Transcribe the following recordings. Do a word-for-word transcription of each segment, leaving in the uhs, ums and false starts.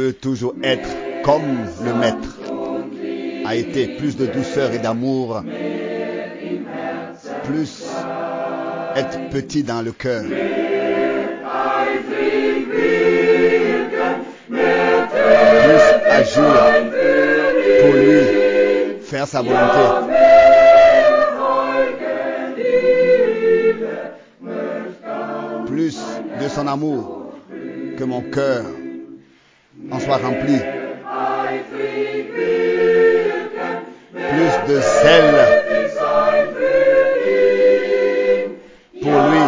veux toujours être comme le Maître a été, plus de douceur et d'amour, plus être petit dans le cœur. Plus agir pour lui, faire sa volonté. Plus de son amour, que mon cœur en soit rempli. Plus de zèle pour lui.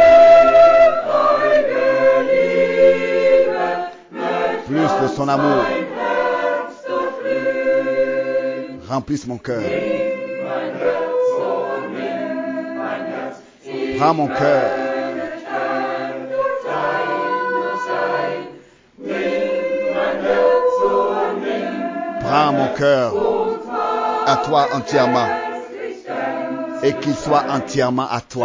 Plus de son amour remplisse mon cœur. Prends mon cœur. Prends mon cœur à toi entièrement et qu'il soit entièrement à toi.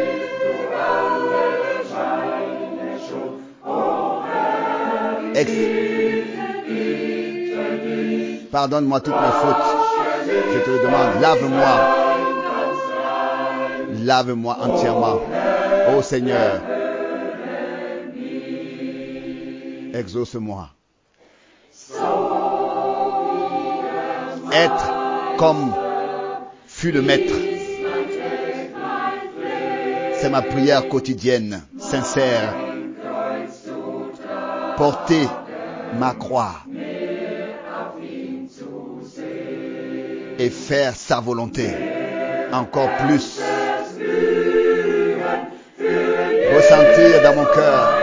Ex- Pardonne-moi toutes mes fautes. Je te le demande. Lave-moi. Lave-moi entièrement. Ô Seigneur, exauce-moi. Être comme fut le Maître. C'est ma prière quotidienne, sincère. Porter ma croix et faire sa volonté encore plus. Ressentir dans mon cœur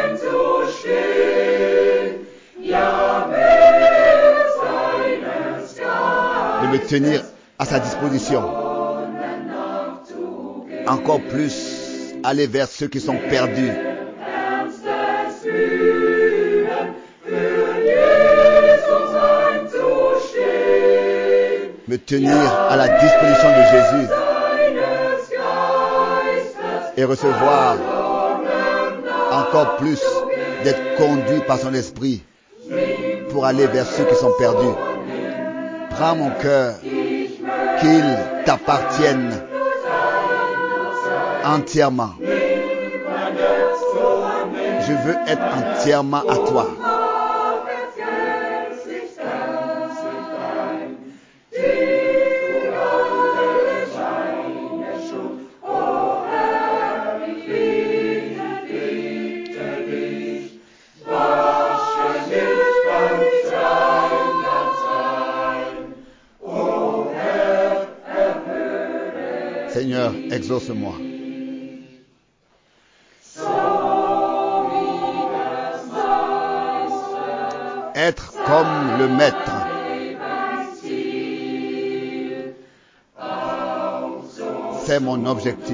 de me tenir à sa disposition. Encore plus aller vers ceux qui sont perdus. Me tenir à la disposition de Jésus et recevoir encore plus d'être conduit par son esprit pour aller vers ceux qui sont perdus. Prends mon cœur, qu'il t'appartienne entièrement. Je veux être entièrement à toi. Seigneur, exauce-moi. Être comme le Maître. C'est mon objectif.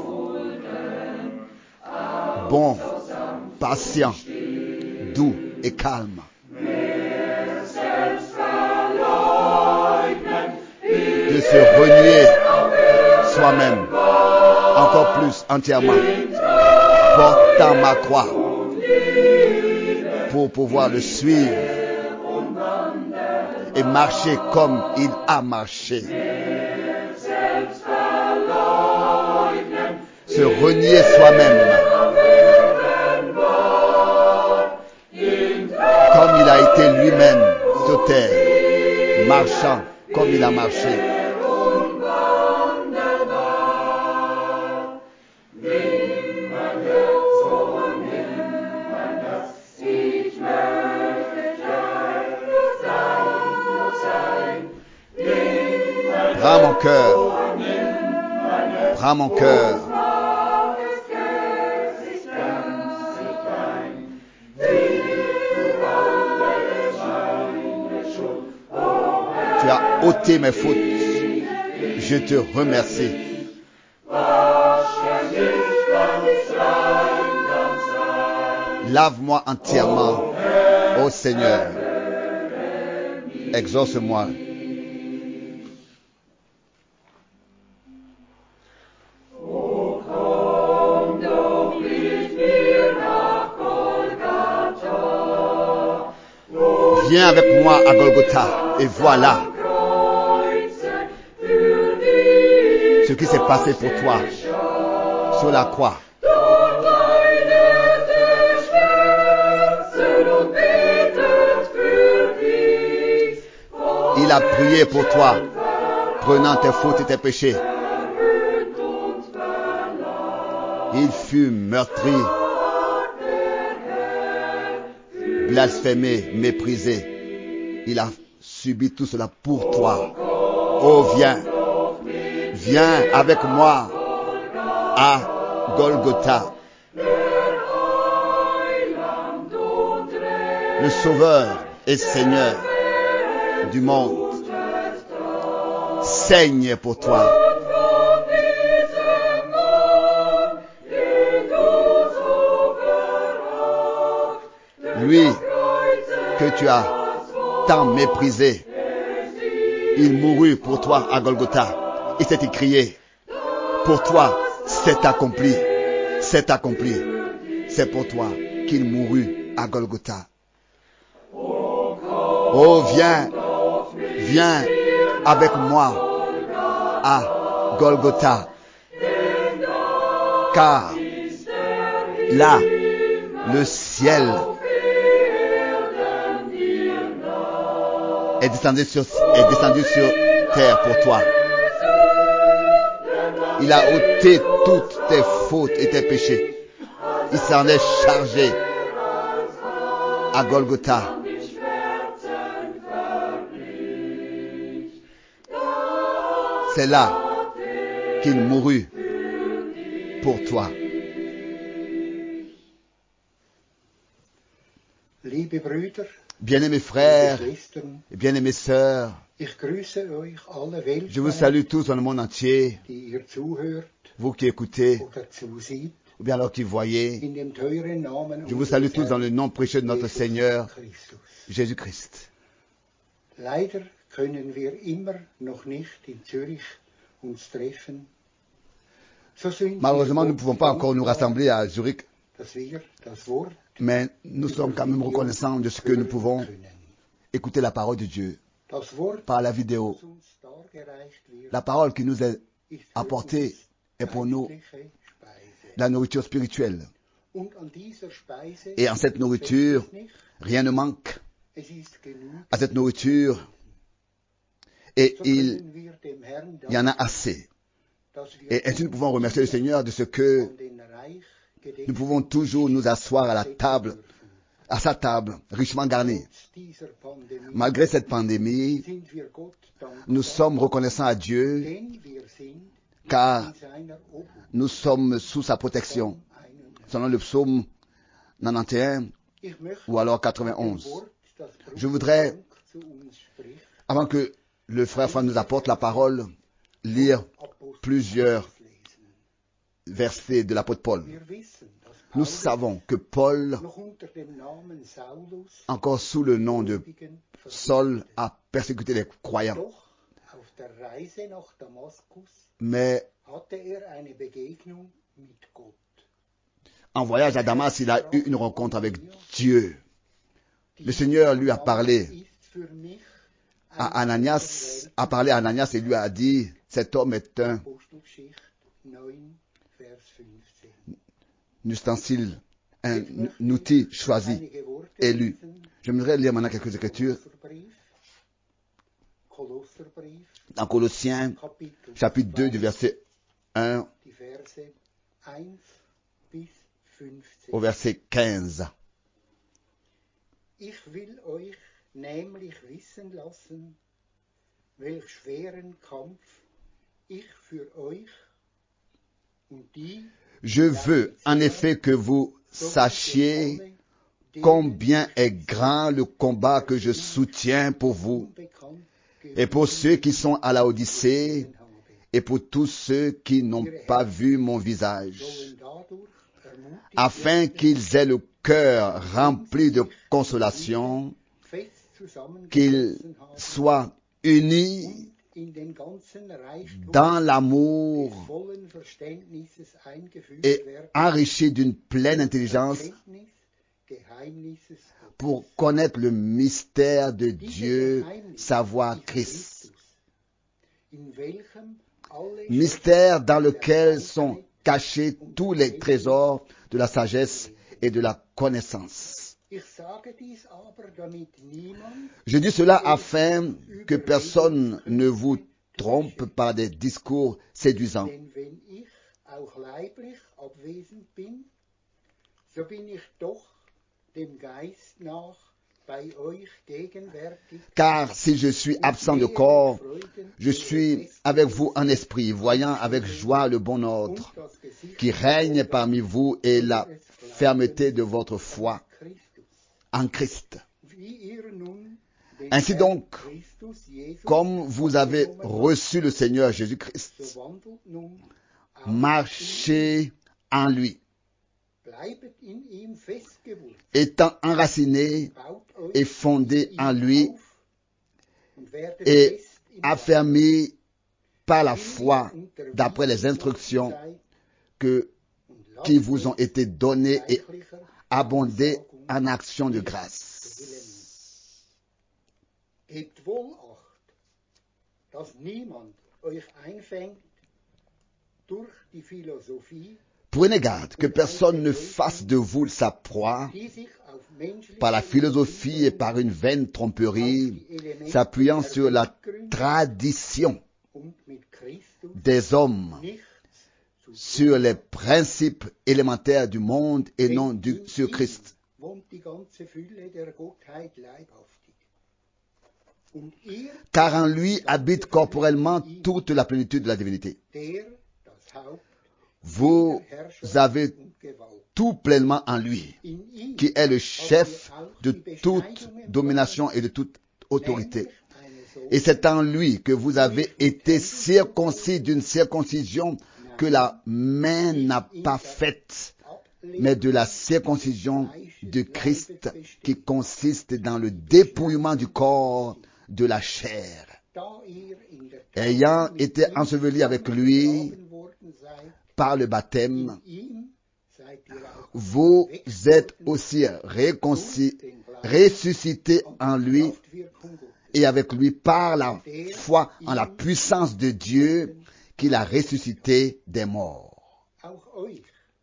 Bon, patient, doux et calme. De se renier soi-même, encore plus entièrement, portant ma croix pour pouvoir le suivre et marcher comme il a marché. Se renier soi-même comme il a été lui-même sur terre, marchant comme il a marché. Prends mon cœur. Prends mon cœur. Tu as ôté mes fautes. Je te remercie. Lave-moi entièrement, ô Seigneur. Exauce-moi. Viens avec moi à Golgotha et voilà ce qui s'est passé pour toi sur la croix. Il a prié pour toi, prenant tes fautes et tes péchés. Il fut meurtri, blasphémé, méprisé. Il a subi tout cela pour toi. Oh, viens, viens avec moi à Golgotha. Le Sauveur et Seigneur du monde saigne pour toi. Lui que tu as tant méprisé, il mourut pour toi à Golgotha. Il s'est écrié, pour toi, c'est accompli, c'est accompli. C'est pour toi qu'il mourut à Golgotha. Oh, viens, viens avec moi à Golgotha. Car là, le ciel est descendu sur, est descendu sur terre pour toi. Il a ôté toutes tes fautes et tes péchés. Il s'en est chargé à Golgotha. C'est là qu'il mourut pour toi. Liebe Brüder, bien-aimés frères et bien-aimées sœurs, ich grüße euch alle Welt, je vous salue tous dans le monde entier, die ihr zuhört vous qui écoutez, oder zuseht, ou bien alors qui voyez. in dem teuren Namen Je vous salue tous dans le nom précieux de notre Seigneur, Christus. Jésus-Christ. Leider können wir immer noch nicht in Zürich uns treffen. So sind Malheureusement, wir nous ne pouvons pas encore nous rassembler à Zurich, dass wir das Wort mais nous sommes quand même reconnaissants de ce que nous pouvons écouter la parole de Dieu das Wort, par la vidéo. das uns dargereicht wird, La parole qui nous est ist für apportée uns est pour nous geistliche Speise. la nourriture spirituelle. Und an dieser Speise Et en cette nourriture, fehlt es nicht. rien ne manque Es ist genug. à cette nourriture. Et So il können wir dem Herrn y en a danken, assez. dass wir Et ainsi nous pouvons remercier le Seigneur de ce que von den reich gedeckten nous pouvons toujours nous asseoir à la table, à sa table, richement garnie. Trotz dieser Pandemie Malgré cette pandémie, sind wir Gott dankbar, nous sommes reconnaissants à Dieu denn wir sind car in seiner Obhut. nous sommes sous sa protection. Selon le psaume quatre-vingt-onze Ich möchte ou alors dem quatre-vingt-onze. Wort, das Bruder Je voudrais, Frank zu uns spricht, avant que le frère Franck nous apporte la parole, lire plusieurs versets de l'apôtre Paul. wir wissen, dass Nous Paulus savons que Paul, noch unter dem Namen Saulus encore sous le nom de Gläubigen Saul, a persécuté les croyants. Doch auf der Reise nach Damaskus Mais hatte er eine Begegnung mit Gott. en voyage à Damas, il a eu une rencontre avec Dieu. Le Seigneur lui a parlé Ist für mich à Ananias, a parlé à Ananias et lui a dit, cet homme est un Apostelgeschichte neun, Vers fünfzehn. ustensile, un, un outil choisi, Einige Worte élu. lesen. J'aimerais lire maintenant quelques écritures Kolosserbrief, Kolosserbrief, dans Colossiens, Kapitel chapitre deux, du zwei, verset un die Verse eins bis fünfzehn. au verset quinze. Ich will euch nämlich wissen lassen, welch schweren Kampf ich für euch und die Je veux en effet que vous sachiez combien est grand le combat que je soutiens pour vous et pour ceux qui sont à la Odyssée et pour tous ceux qui n'ont pas vu mon visage, afin qu'ils aient le cœur rempli de consolation, qu'ils soient unis dans l'amour et enrichis d'une pleine intelligence pour connaître le mystère de Dieu, savoir Christ. Mystère dans lequel sont cachés tous les trésors de la sagesse et de la connaissance. Je dis cela afin que personne ne vous trompe par des discours séduisants. Car si je suis absent de corps, je suis avec vous en esprit, voyant avec joie le bon ordre qui règne parmi vous et la fermeté de votre foi en Christ. Ainsi donc, comme vous avez reçu le Seigneur Jésus-Christ, marchez en lui, étant enraciné et fondé en lui et affermi par la foi d'après les instructions que, qui vous ont été données et abondées en actions de grâce. Gebt wohl acht, dass niemand euch einfängt durch die Philosophie, Prenez garde que personne ne fasse de vous sa proie die sich auf menschliche par la philosophie et par une vaine tromperie, s'appuyant sur la tradition und mit Christus des hommes, nichts zu sur les principes élémentaires du monde et non du, sur Christ. wohnt die ganze Fülle der Gottheit leibhaftig. Und ihr, Car en lui habite corporellement toute la plénitude de la divinité. der das Haupt Vous der Herrschaft avez und Gewalt, tout pleinement en lui, in ihm qui est le chef de toute domination et de toute autorité. Et c'est en lui que vous avez été circoncis d'une circoncision que la main n'a pas faite, mais de la circoncision de Christ qui consiste dans le dépouillement du corps de la chair. da ihr in der Ayant Taufe mit été ihm enseveli avec lui begraben worden seid, par le baptême, ihm seid ihr auch vous êtes aussi réconciliés, ressuscités en lui Kraftwirkung Gottes. et avec lui par la foi en la puissance de Dieu qu'il a ressuscité des morts. Auch euch,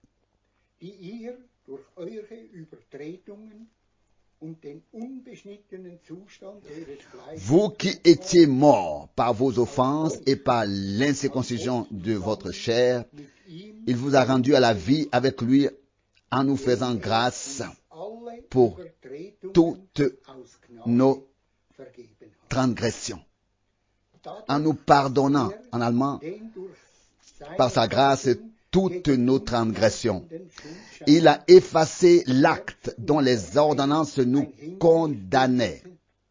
die ihr durch eure Übertretungen und den unbeschnittenen Zustand eures Fleisches Vous qui étiez morts par vos offenses et par l'incirconcision de votre chair, mit ihm il vous a rendu à la vie avec lui en nous faisant grâce alle pour Übertretungen toutes aus Gnade nos vergeben hat. transgressions, Dadurch, en nous pardonnant, en allemand, den durch seine par sa grâce, Gnade toutes gegen nos uns transgressions. laufenden Schuldschein Il a effacé l'acte dont les ordonnances nous condamnaient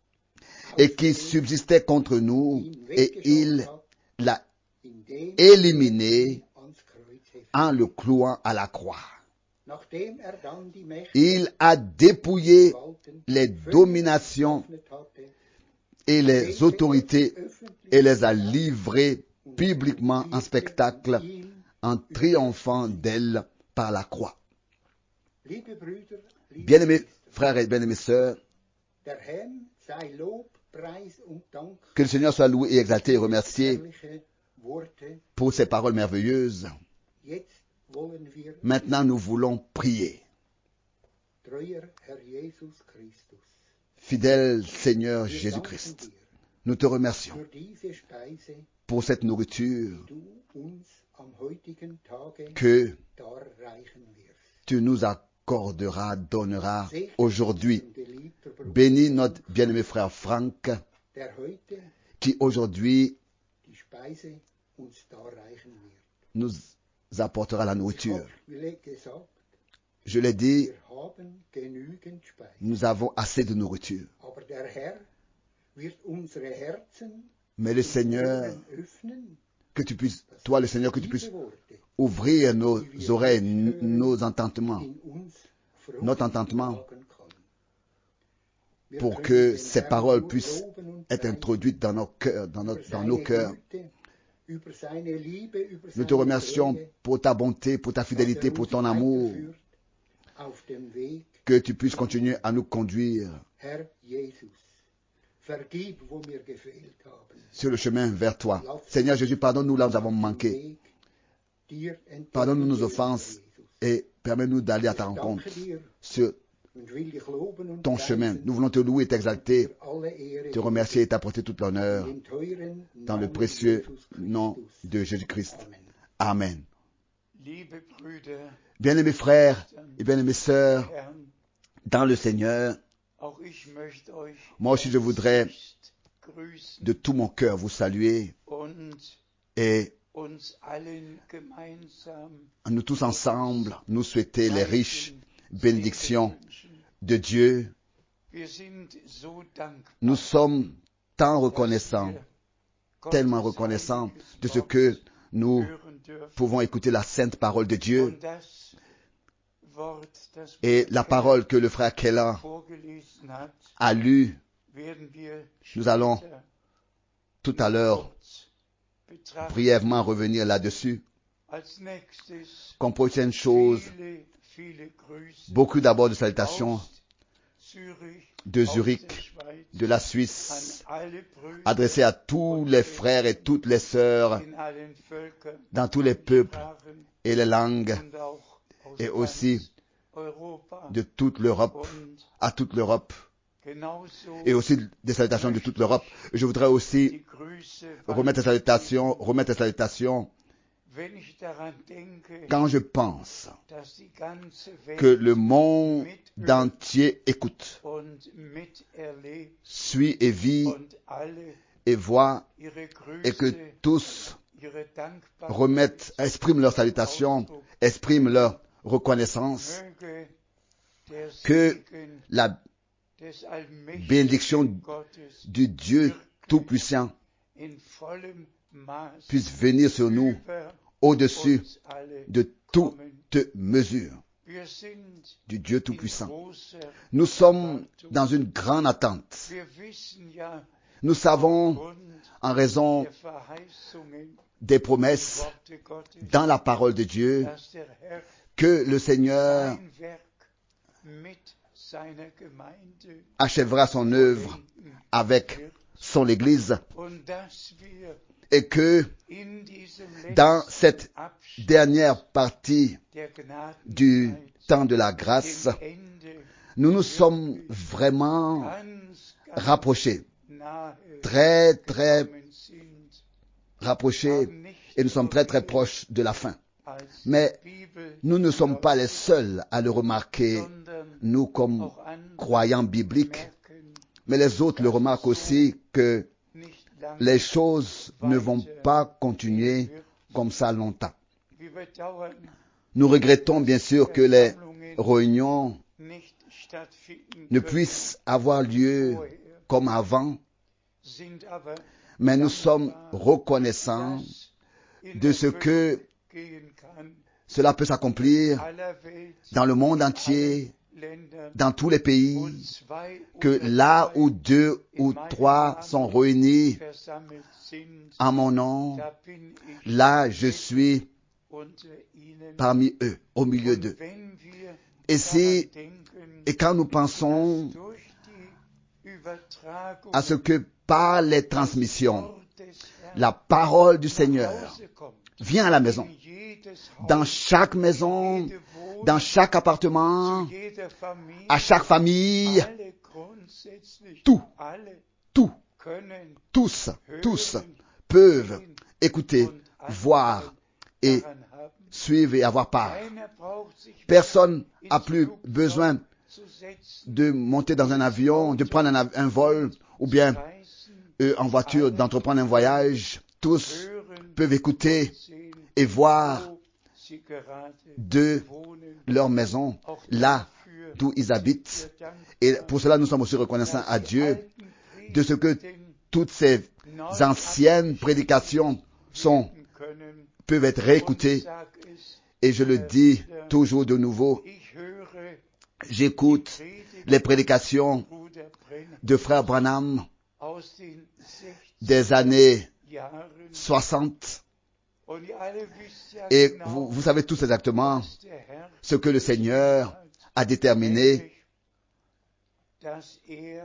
et qui subsistait contre nous, et il l'a indem éliminé ans Kreuz heftet. en le clouant à la croix. Nachdem er dann die Mächte Il a dépouillé Gewalten les völlig dominations geöffnet hatte, et les autorités et les a livrées publiquement en spectacle en triomphant d'elles par la croix. Liebe Brüder, liebe Bien-aimés Schwestern, frères et bien-aimées sœurs, der Herr sei Lob, Preis und Dank que le Seigneur soit loué et exalté et remercié herrliche Worte. pour ces paroles merveilleuses. Jetzt wollen wir, Maintenant, nous voulons prier. treuer Herr Jesus Christus, Fidèle Seigneur wir danken Jésus-Christ, dir nous te remercions für diese Speise, pour cette nourriture die du uns am heutigen Tage que darreichen wirst. tu nous accorderas, donneras Segne aujourd'hui. unseren geliebten Bruder, Bénis notre bien-aimé frère Franck der heute qui aujourd'hui die Speise uns darreichen wird. nous apportera la Ich nourriture. habe gesagt, Je l'ai dit, wir haben genügend Speise. nous avons assez de nourriture. Aber der Herr wird unsere Herzen Mais le Seigneur, Ohren öffnen, que tu puisses, toi le Seigneur, que tu puisses diese Worte ouvrir nos oreilles, n- nos entendements, in uns Frucht notre entendement, tragen kann. Wir pour können que den ces Herrn paroles nur puissent loben und être preisen introduites dans nos cœurs, dans, über notre, dans seine nos cœurs. Güte, über seine Liebe, über Nous te seine remercions Treue, pour ta bonté, pour ta dass fidélité, er pour uns ton amour, weiterführt auf dem Weg. que tu puisses continuer à nous conduire Herr Jesus, vergib, wo wir gefehlt haben. sur le chemin vers toi. Seigneur Jésus, pardonne-nous là où nous avons manqué. Weg dir entgegen Pardonne-nous nos gehen, offenses Herr Jesus. et permets-nous d'aller à ta rencontre Danke dir sur und will dich loben und ton chemin. preisen, Nous voulons te louer et t'exalter, dir alle Ehre te remercier et t'apporter toute l'honneur in den teuren dans le Namen précieux Jesus nom Christus. de Jésus-Christ. Amen. Amen. Liebe Brüder, Bien-aimés frères et bien-aimées sœurs Herrn, dans le Seigneur, auch ich möchte euch moi aussi je voudrais herzlichst grüßen de tout mon cœur vous saluer und et uns allen gemeinsam nous tous ensemble nous souhaiter les riches Segen bénédictions wünschen. de Dieu. Wir sind so dankbar, Nous sommes tant dass reconnaissants, wir tellement Gottes reconnaissants heiliges de ce Wort que nous hören dürfen. pouvons écouter la sainte parole de Dieu Und das Wort, das et Bruder la Keller parole que le frère Keller vorgelesen hat, a lue werden wir Nous allons später tout à l'heure kurz betrachten. brièvement revenir là-dessus. Als nächstes Comme prochaine chose, viele, viele Grüße beaucoup d'abord de salutations aus Zürich, de aus Zurich, der Schweiz, de la an Suisse, alle Brüder adressées à tous les frères et toutes les sœurs in allen Völkern, dans tous les peuples Sprachen et les langues und auch aus et ganz aussi Europa de toute l'Europe, und à toute l'Europe genauso et aussi des salutations de toute l'Europe. Je voudrais aussi die Grüße remettre des salutations, remettre des salutations wenn ich daran denke, quand je pense dass die ganze Welt que le monde entier écoute, und miterlebt suit et vit und alle et voit ihre et que Grüße, tous ihre Dankbarkeit remettent, expriment leurs salutations, expriment leur reconnaissance, möge der que Segen la des allmächtigen bénédiction Gottes du Dieu Tout-Puissant in vollem Maß puisse venir sur nous über au-dessus uns alle de kommen. toute mesure Wir sind du Dieu in Tout-Puissant. großer Nous sommes Erwartung. dans une grande attente. Wir wissen ja Nous savons, aufgrund en raison der Verheißungen des im promesses Worte Gottes, dans la parole de Dieu, dass der Herr que le Seigneur sein Werk mit seiner Gemeinde achèvera son œuvre vollenden avec wird son Église und dass wir et que in diesem dans letzten cette Abschnitt dernière partie der du Gnadenzeit, temps de la grâce, dem Ende, nous nous sommes vraiment ganz, ganz rapprochés, nahe très très gekommen sind, rapprochés haben nicht et nous sommes nur très très wir proches de la fin. als Mais Bibel, nous ne sommes pas les seuls à le remarquer, sondern nous comme auch andere croyants bibliques, merken mais les autres le remarquent aussi que nicht lange les choses ne vont pas continuer comme ça longtemps. wir bedauern Nous regrettons bien sûr que les réunions nicht stattfinden ne können, puissent avoir lieu vorher, comme avant, sind aber mais nous sommes reconnaissants dass in de ce Erfüllung que gehen kann, cela peut s'accomplir aller Welt, dans le monde in entier, allen Ländern, dans tous les wo pays, zwei que oder là drei où deux ou trois sont réunis versammelt sind, en mon nom, da bin ich là je suis unter ihnen. parmi eux, au milieu d'eux. Und wenn wir Et si, daran denken, et quand nous pensons dass durch die Übertragung à ce que par les transmissions, Wort des Herrn la parole du nach Seigneur Hause kommt, vient à la maison, in jedes Haus, dans chaque maison, jede Wohnung, dans chaque appartement, zu jeder Familie, à chaque famille, alle grundsätzlich, tout, alle tout, können tous, tous peuvent écouter, voir et daran haben. suivre et avoir part. Keiner braucht sich Personne ins n'a plus Flugzeug besoin zu setzen, de monter dans un avion, de prendre un, av- un vol ou bien reisen, euh, en voiture, d'entreprendre un voyage. Tous hören peuvent écouter und sehen, et voir wo sie gerade de wohnen. leur maison, Auch là dafür d'où ils sind habitent. wir Et dankbar, pour cela, nous sommes aussi reconnaissants à dass die Dieu alten de ce que Predigten toutes ces neu anciennes prédications sont, abgeschrieben können. peuvent être Und ich réécoutées. sag es, Et je le dis toujours de nouveau, ich höre j'écoute die Predigt les prédications Bruder Brenner de frère Branham aus den des années sechziger Jahren. soixante. Und ihr alle wisst ja Et genau, vous, vous savez tous exactement was der Herr ce que le Seigneur a déterminé, dass er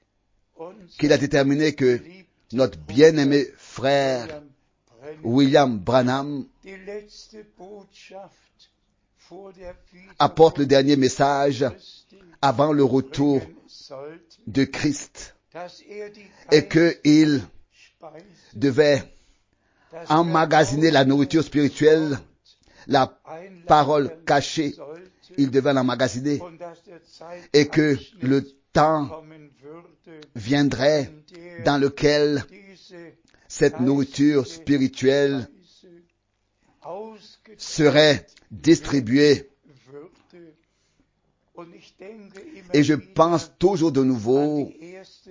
uns qu'il a déterminé que notre bien-aimé frère William Branham die letzte Botschaft vor der apporte le dernier message Christi avant le retour bringen sollte, de Christ dass er die et qu'il Speise, devait das emmagasiner la nourriture spirituelle, la parole cachée, sollte il devait l'emmagasiner und dass der et que Zeitabschnitt le temps kommen würde, viendrait in der dans lequel diese cette nourriture spirituelle Speise ausgeteilt serait distribuée. würde. Und ich denke immer Et je wieder pense toujours de an nouveau die erste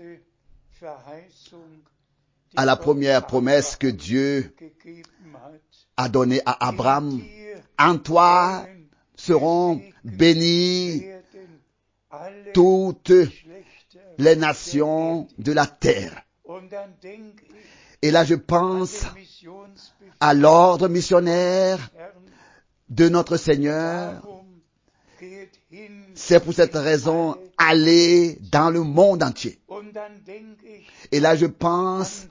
Verheißung, die à la Gott première promesse que Abraham Dieu gegeben hat. a donnée à Abraham. In dir En toi sollen seront gesegnet bénies werden alle toutes Geschlechter les der nations Erde. de la terre. Und dann denke ich Et là, je an pense den Missionsbefehl à l'ordre missionnaire Herrn. de notre Seigneur. Darum geht hin C'est pour cette in raison, alle aller dans le monde entier. Und dann denke ich, Et là, je pense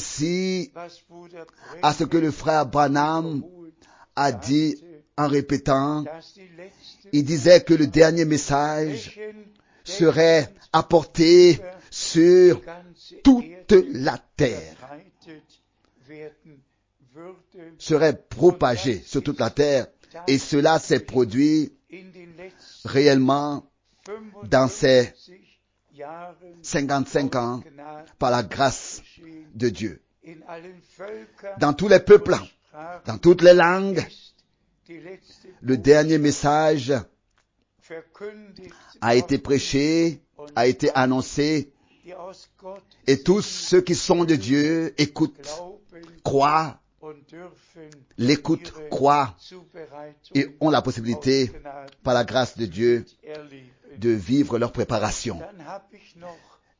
aussi was Bruder à ce que le frère Branham wiederholt a dit en répétant, dass die letzte il disait que le dernier message Flächen serait apporté sur ganze toute Erde la terre, verbreitet werden würde. serait propagé sur toute la terre. Et cela s'est produit In den letzten réellement dans ces fünfundfünfzig Jahren cinquante-cinq ans aus Gnade par la grâce geschehen. de Dieu. In allen Völkern Dans tous les peuples, und Sprachen dans toutes les langues, ist die letzte le dernier message verkündigt a été worden, prêché, a été annoncé, die aus Gott et tous sind, ceux qui sont de Dieu écoutent, glauben croient, und dürfen l'écoutent, ihre croient Zubereitung et ont la possibilité, aus Gnade par la grâce de Dieu, erleben. de vivre leur préparation. Dann habe ich noch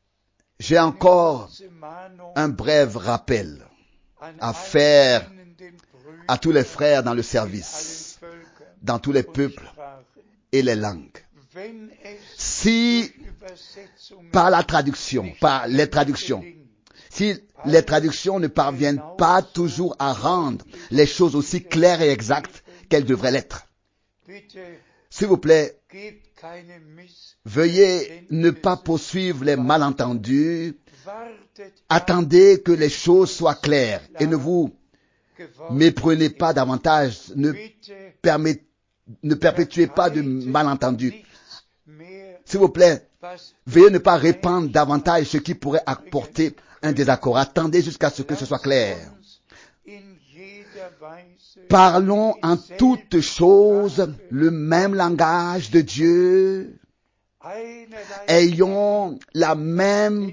J'ai encore kurze Mahnung un bref rappel an à alle faire dienenden Brüder à tous les frères dans le in allen service, Völkern dans tous les und peuples Sprachen. et les langues. Wenn es Si durch Übersetzungen par la traduction, nicht par les immer traductions, gelingt, si les traductions ne parviennent pas toujours à rendre les choses aussi claires et exactes qu'elles devraient l'être, bitte s'il vous plaît, gebt keine Miss, veuillez ne pas poursuivre les malentendus. wartet Attendez que les choses soient claires et ne vous geworden, méprenez pas davantage. Ne, bitte permet- ne perpétuez pas de verbreitet malentendus. nichts mehr, S'il vous plaît, was veuillez ne pas répandre davantage ce qui pourrait apporter un désaccord. Attendez jusqu'à ce que ce soit clair. uns in jeder Weise Parlons en toutes choses le même langage de Dieu. einerlei Ayons la même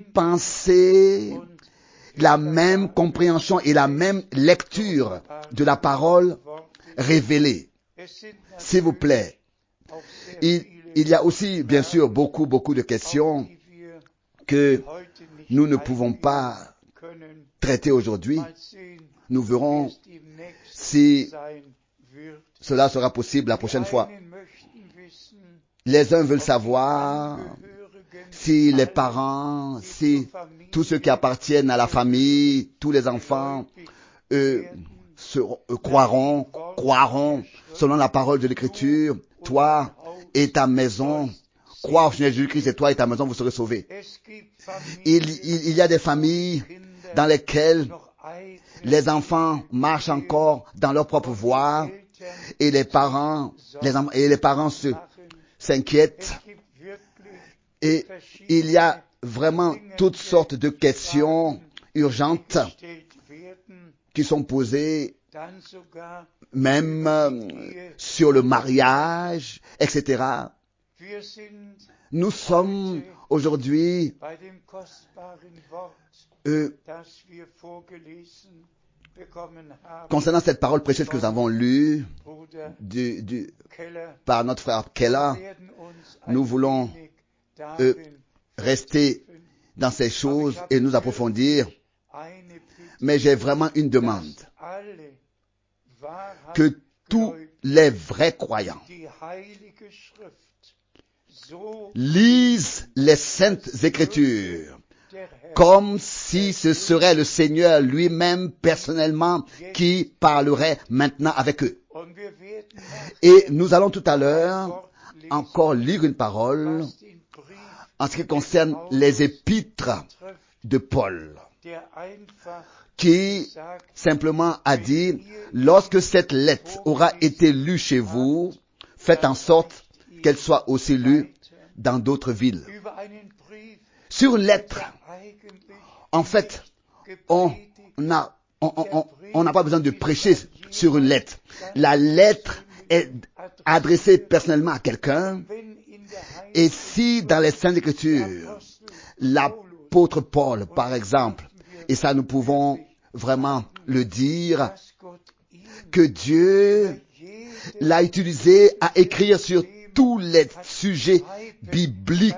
pensée, und la même compréhension et la même lecture de la parole révélée. es sind S'il vous plaît, auch sehr il, viele, il y a aussi bien sûr beaucoup, beaucoup de questions die wir que heute nicht nous ne pouvons eingehen pas können. traiter aujourd'hui. Mal sehen, Nous wie verrons es demnächst si sein wird. cela sera possible la Die prochaine fois. einen möchten wissen, Les uns veulent ob die savoir Angehörigen, si les alle, parents, die si zur Familie tous ceux qui appartiennent à la famille, tous les enfants, gläubig eux, werden, seront- euh, croiront, croiront selon la parole de l'Écriture, toi et ta maison, crois au Seigneur Jésus-Christ et toi et ta maison vous serez sauvés. es gibt Familien, Il, il, il y a des familles Kinder, dans lesquelles noch eigene les enfants marchent encore dans leur propre voie Eltern et les parents, les, en- et les parents se, machen. s'inquiètent Es gibt wirklich et il y a vraiment toutes sortes de questions urgentes gestellt werden, qui sont posées dann sogar même euh, sur le mariage, et cetera. wir sind Nous sommes aujourd'hui, bei dem kostbaren Wort, euh, das wir vorgelesen bekommen haben, concernant cette parole précieuse que nous avons lue Bruder du, du, Keller, par notre frère Keller, wir werden uns nous ein voulons wenig euh, darin rester vertiefen. dans ces Aber choses ich habe et nous approfondir. eine Bitte, Mais j'ai vraiment une demande, dass alle que tous Wahrheitsgläubigen les vrais croyants die Heilige Schrift lisent les saintes écritures comme si ce serait le Seigneur lui-même personnellement qui parlerait maintenant avec eux. Et nous allons tout à l'heure encore lire une parole en ce qui concerne les épîtres de Paul, qui simplement a dit, lorsque cette lettre aura été lue chez vous, faites en sorte qu'elle soit aussi lue dans d'autres villes. Sur une lettre, en fait, on n'a on, on, on n'a pas besoin de prêcher sur une lettre. La lettre est adressée personnellement à quelqu'un. Et si dans les Saintes Écritures, l'apôtre Paul, par exemple, et ça nous pouvons vraiment le dire, que Dieu l'a utilisé à écrire sur tous les sujets bibliques.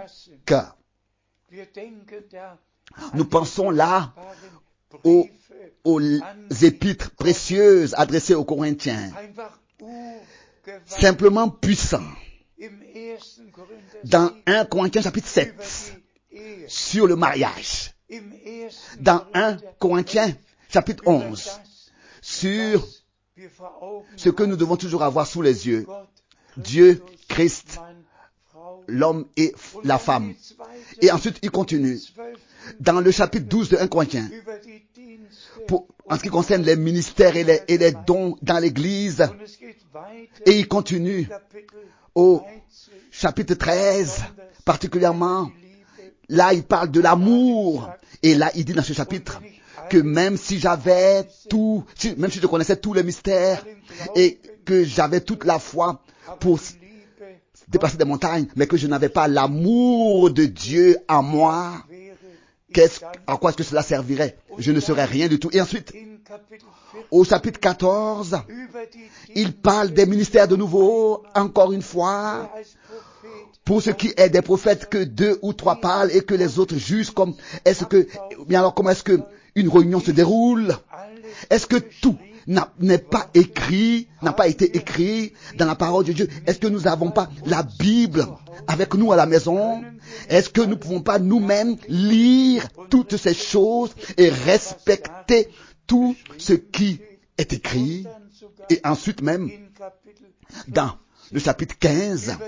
Nous pensons là aux, aux épîtres précieuses adressées aux Corinthiens, simplement puissants. Dans un Corinthiens chapitre sept, sur le mariage. Dans un Corinthiens chapitre onze, sur ce que nous devons toujours avoir sous les yeux. Dieu, Christ, l'homme et la femme. Et ensuite, il continue. Dans le chapitre douze de un Corinthiens, pour, en ce qui concerne les ministères et les, et les dons dans l'Église, et il continue au chapitre treize, particulièrement, là, il parle de l'amour. Et là, il dit dans ce chapitre que même si j'avais tout, si, même si je connaissais tous les mystères et que j'avais toute la foi pour déplacer des montagnes, mais que je n'avais pas l'amour de Dieu en moi, qu'est-ce, à quoi est-ce que cela servirait? Je ne serais rien du tout. Et ensuite, au chapitre quatorze, il parle des ministères de nouveau, encore une fois, pour ce qui est des prophètes, que deux ou trois parlent et que les autres jugent. Comme est-ce que, bien alors comment est-ce que une réunion se déroule? Est-ce que tout n'est pas écrit, n'a pas été écrit dans la parole de Dieu? Est-ce que nous n'avons pas la Bible avec nous à la maison? Est-ce que nous ne pouvons pas nous-mêmes lire toutes ces choses et respecter tout ce qui est écrit? Et ensuite même, dans le chapitre quinze,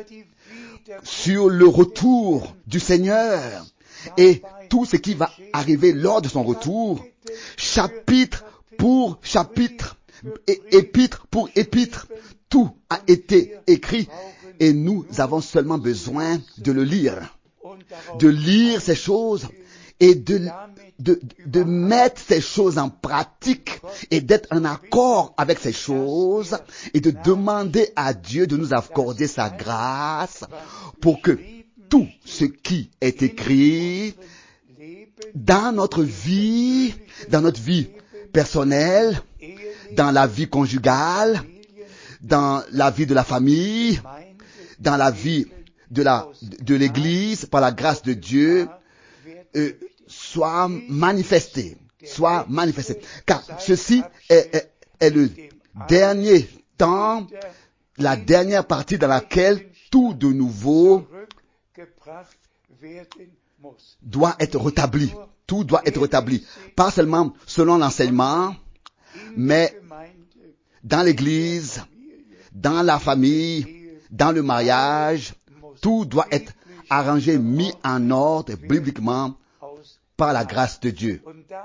sur le retour du Seigneur et tout ce qui va arriver lors de son retour, chapitre pour chapitre, et épître pour épître, tout a été écrit et nous avons seulement besoin de le lire, de lire ces choses et de, de, de mettre ces choses en pratique et d'être en accord avec ces choses et de demander à Dieu de nous accorder sa grâce pour que tout ce qui est écrit dans notre vie, dans notre vie personnelle, dans la vie conjugale, dans la vie de la famille, dans la vie de la, de l'église, par la grâce de Dieu, euh, soit manifesté, soit manifesté. Car ceci est, est, est le dernier temps, la dernière partie dans laquelle tout de nouveau doit être rétabli. Tout doit être rétabli. Pas seulement selon l'enseignement, mais dans l'église, dans la famille, dans le mariage, tout doit être arrangé, mis en ordre bibliquement par la grâce de Dieu.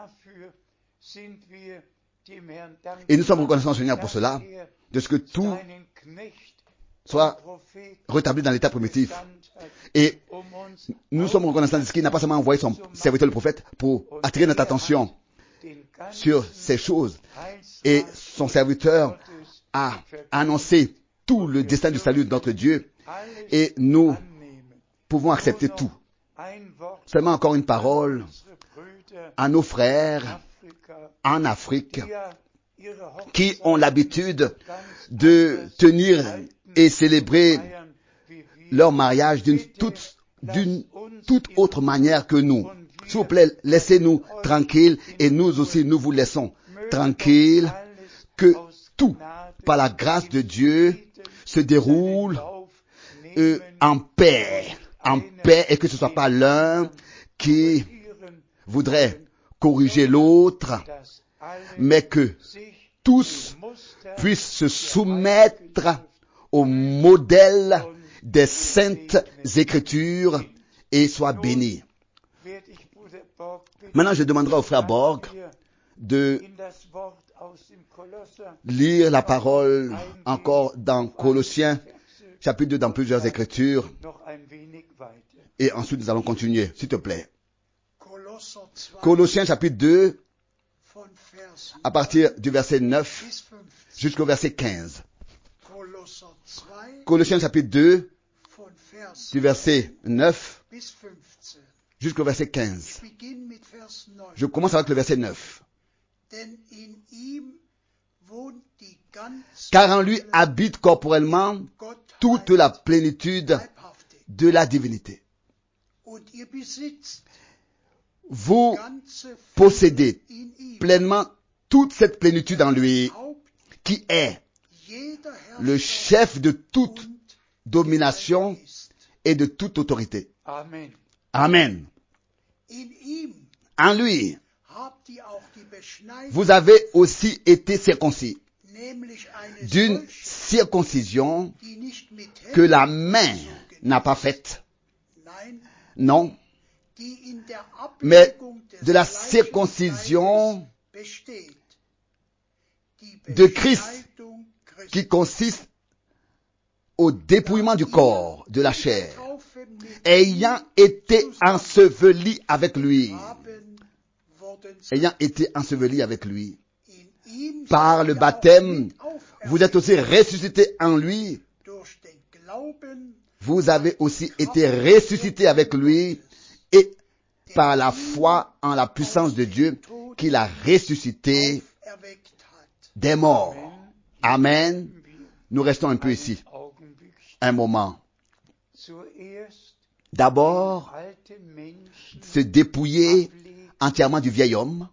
Et nous sommes reconnaissants au Seigneur pour cela, de ce que tout soit rétabli dans l'état primitif. Et nous sommes reconnaissants de ce qu'il n'a pas seulement envoyé son serviteur le prophète pour attirer notre attention sur ces choses. Et son serviteur a annoncé tout le destin du salut de notre Dieu. Et nous pouvons accepter tout. Seulement encore une parole à nos frères en Afrique qui ont l'habitude de tenir et célébrer leur mariage d'une toute, d'une toute autre manière que nous. S'il vous plaît, laissez-nous tranquilles et nous aussi nous vous laissons tranquilles, que tout, par la grâce de Dieu, se déroule euh, en paix, en paix, et que ce ne soit pas l'un qui voudrait corriger l'autre, mais que tous puissent se soumettre au modèle des saintes écritures et soient bénis. Maintenant, je demanderai au frère Borg de lire la parole encore dans Colossiens, chapitre deux, dans plusieurs écritures. Et ensuite, nous allons continuer, s'il te plaît. Colossiens, chapitre deux, à partir du verset neuf jusqu'au verset quinze. Colossiens, chapitre deux, du verset neuf jusqu'au verset quinze. Je commence avec le verset neuf. Car en lui habite corporellement toute la plénitude de la divinité. Vous possédez pleinement toute cette plénitude en lui, qui est le chef de toute domination et de toute autorité. Amen. Amen. En lui, vous avez aussi été circoncis d'une circoncision que la main n'a pas faite. Non, mais de la circoncision de Christ qui consiste au dépouillement du corps, de la chair, ayant été enseveli avec lui, ayant été enseveli avec lui, par le baptême, vous êtes aussi ressuscités en lui, vous avez aussi été ressuscités avec lui, et par la foi en la puissance de Dieu, qu'il a ressuscité des morts. Amen. Nous restons un peu ici, un moment. D'abord, se dépouiller entièrement du vieil homme,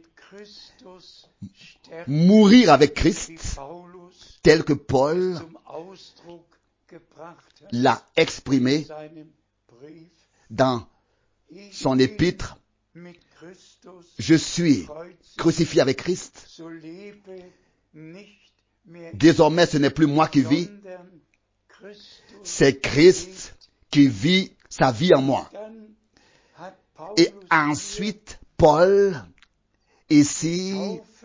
mourir avec Christ, tel que Paul l'a exprimé dans son épître. Je suis crucifié avec Christ. Désormais, ce n'est plus moi qui vis, c'est Christ qui vit sa vie en moi. Et ensuite, Paul, ici,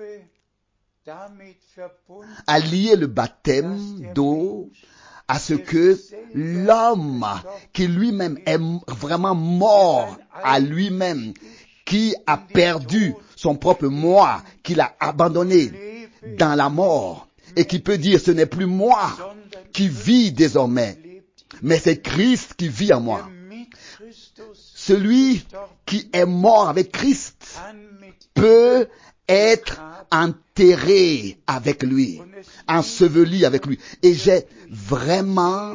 a lié le baptême d'eau à ce que l'homme qui lui-même est vraiment mort à lui-même, qui a perdu son propre moi, qu'il a abandonné dans la mort, et qui peut dire ce n'est plus moi qui vis désormais, mais c'est Christ qui vit en moi. Celui qui est mort avec Christ peut être enterré avec lui, enseveli avec lui. Et j'ai vraiment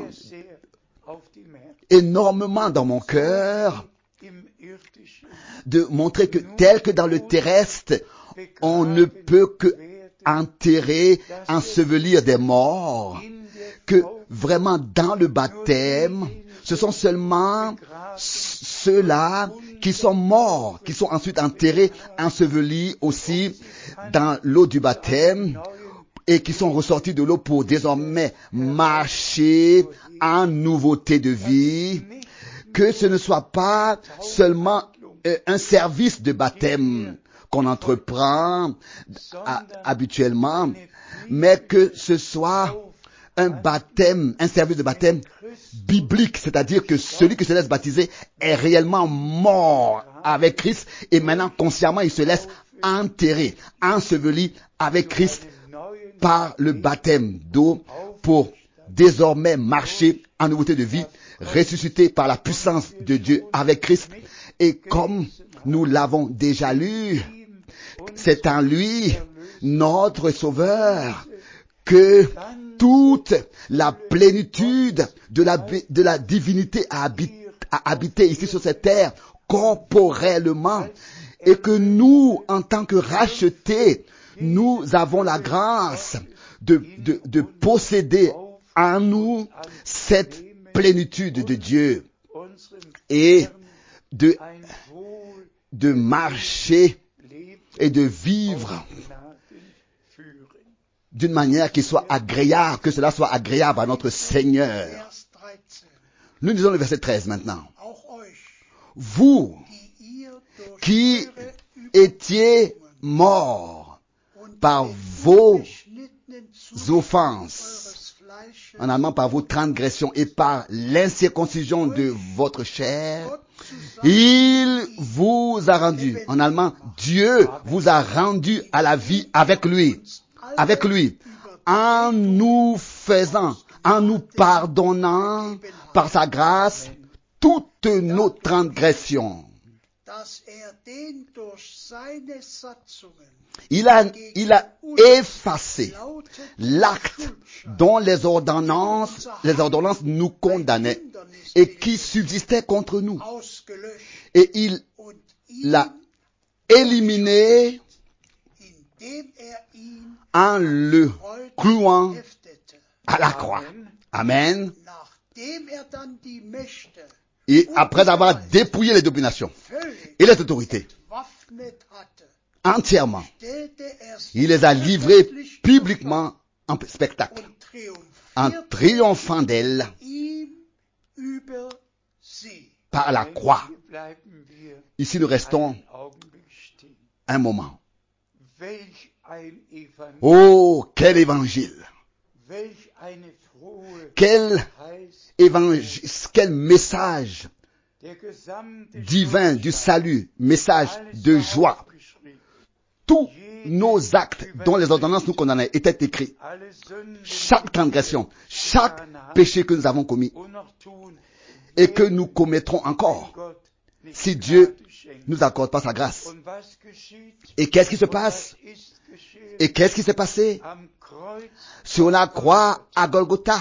énormément dans mon cœur de montrer que tel que dans le terrestre, on ne peut que enterrer, ensevelir des morts, que vraiment dans le baptême, ce sont seulement ceux-là qui sont morts, qui sont ensuite enterrés, ensevelis aussi dans l'eau du baptême et qui sont ressortis de l'eau pour désormais marcher en nouveauté de vie, que ce ne soit pas seulement euh, un service de baptême qu'on entreprend à, habituellement, mais que ce soit un baptême, un service de baptême biblique, c'est-à-dire que celui qui se laisse baptiser est réellement mort avec Christ et maintenant consciemment il se laisse enterrer, enseveli avec Christ par le baptême d'eau pour désormais marcher en nouveauté de vie, ressuscité par la puissance de Dieu avec Christ. Et comme nous l'avons déjà lu, c'est en lui, notre Sauveur, que toute la plénitude de la, de la divinité a habité, a habité ici sur cette terre corporellement, et que nous, en tant que rachetés, nous avons la grâce de, de, de posséder en nous cette plénitude de Dieu et de, de marcher et de vivre d'une manière qui soit agréable, que cela soit agréable à notre Seigneur. Nous lisons le verset treize maintenant. Vous qui étiez morts par vos offenses, en allemand par vos transgressions et par l'incirconcision de votre chair, il vous a rendu, en allemand, Dieu vous a rendu à la vie avec lui, avec lui, en nous faisant, en nous pardonnant par sa grâce toutes nos transgressions. Il a, il a effacé l'acte dont les ordonnances, les ordonnances nous condamnaient et qui subsistait contre nous. Et il l'a éliminé en le clouant à la croix. Amen. Et après avoir dépouillé les dominations et les autorités entièrement, il les a livrées publiquement en spectacle, en triomphant d'elles par la croix. Ici, nous restons un moment. Oh, quel évangile! Quel évangile, quel message divin du salut, message de joie. Tous nos actes dont les ordonnances nous condamnaient étaient écrits. Chaque transgression, chaque péché que nous avons commis et que nous commettrons encore, si Dieu nous accorde pas sa grâce. Et qu'est-ce qui se passe? Et qu'est-ce qui s'est passé? Sur la croix à Golgotha,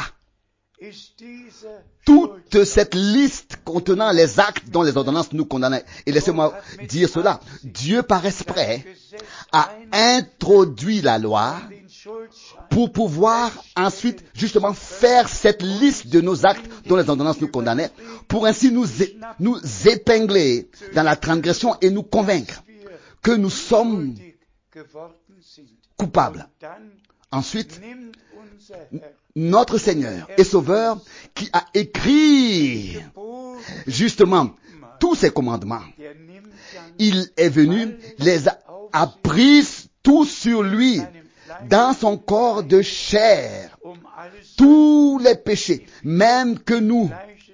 toute cette liste contenant les actes dont les ordonnances nous condamnaient. Et laissez-moi dire cela. Dieu, par esprit, a introduit la loi pour pouvoir ensuite justement faire cette liste de nos actes dont les ordonnances nous condamnaient, pour ainsi nous, nous épingler dans la transgression et nous convaincre que nous sommes coupables. Ensuite, notre Seigneur et Sauveur qui a écrit justement tous ces commandements, il est venu, les a, a pris tous sur lui dans son corps de chair, tous les péchés, même que nous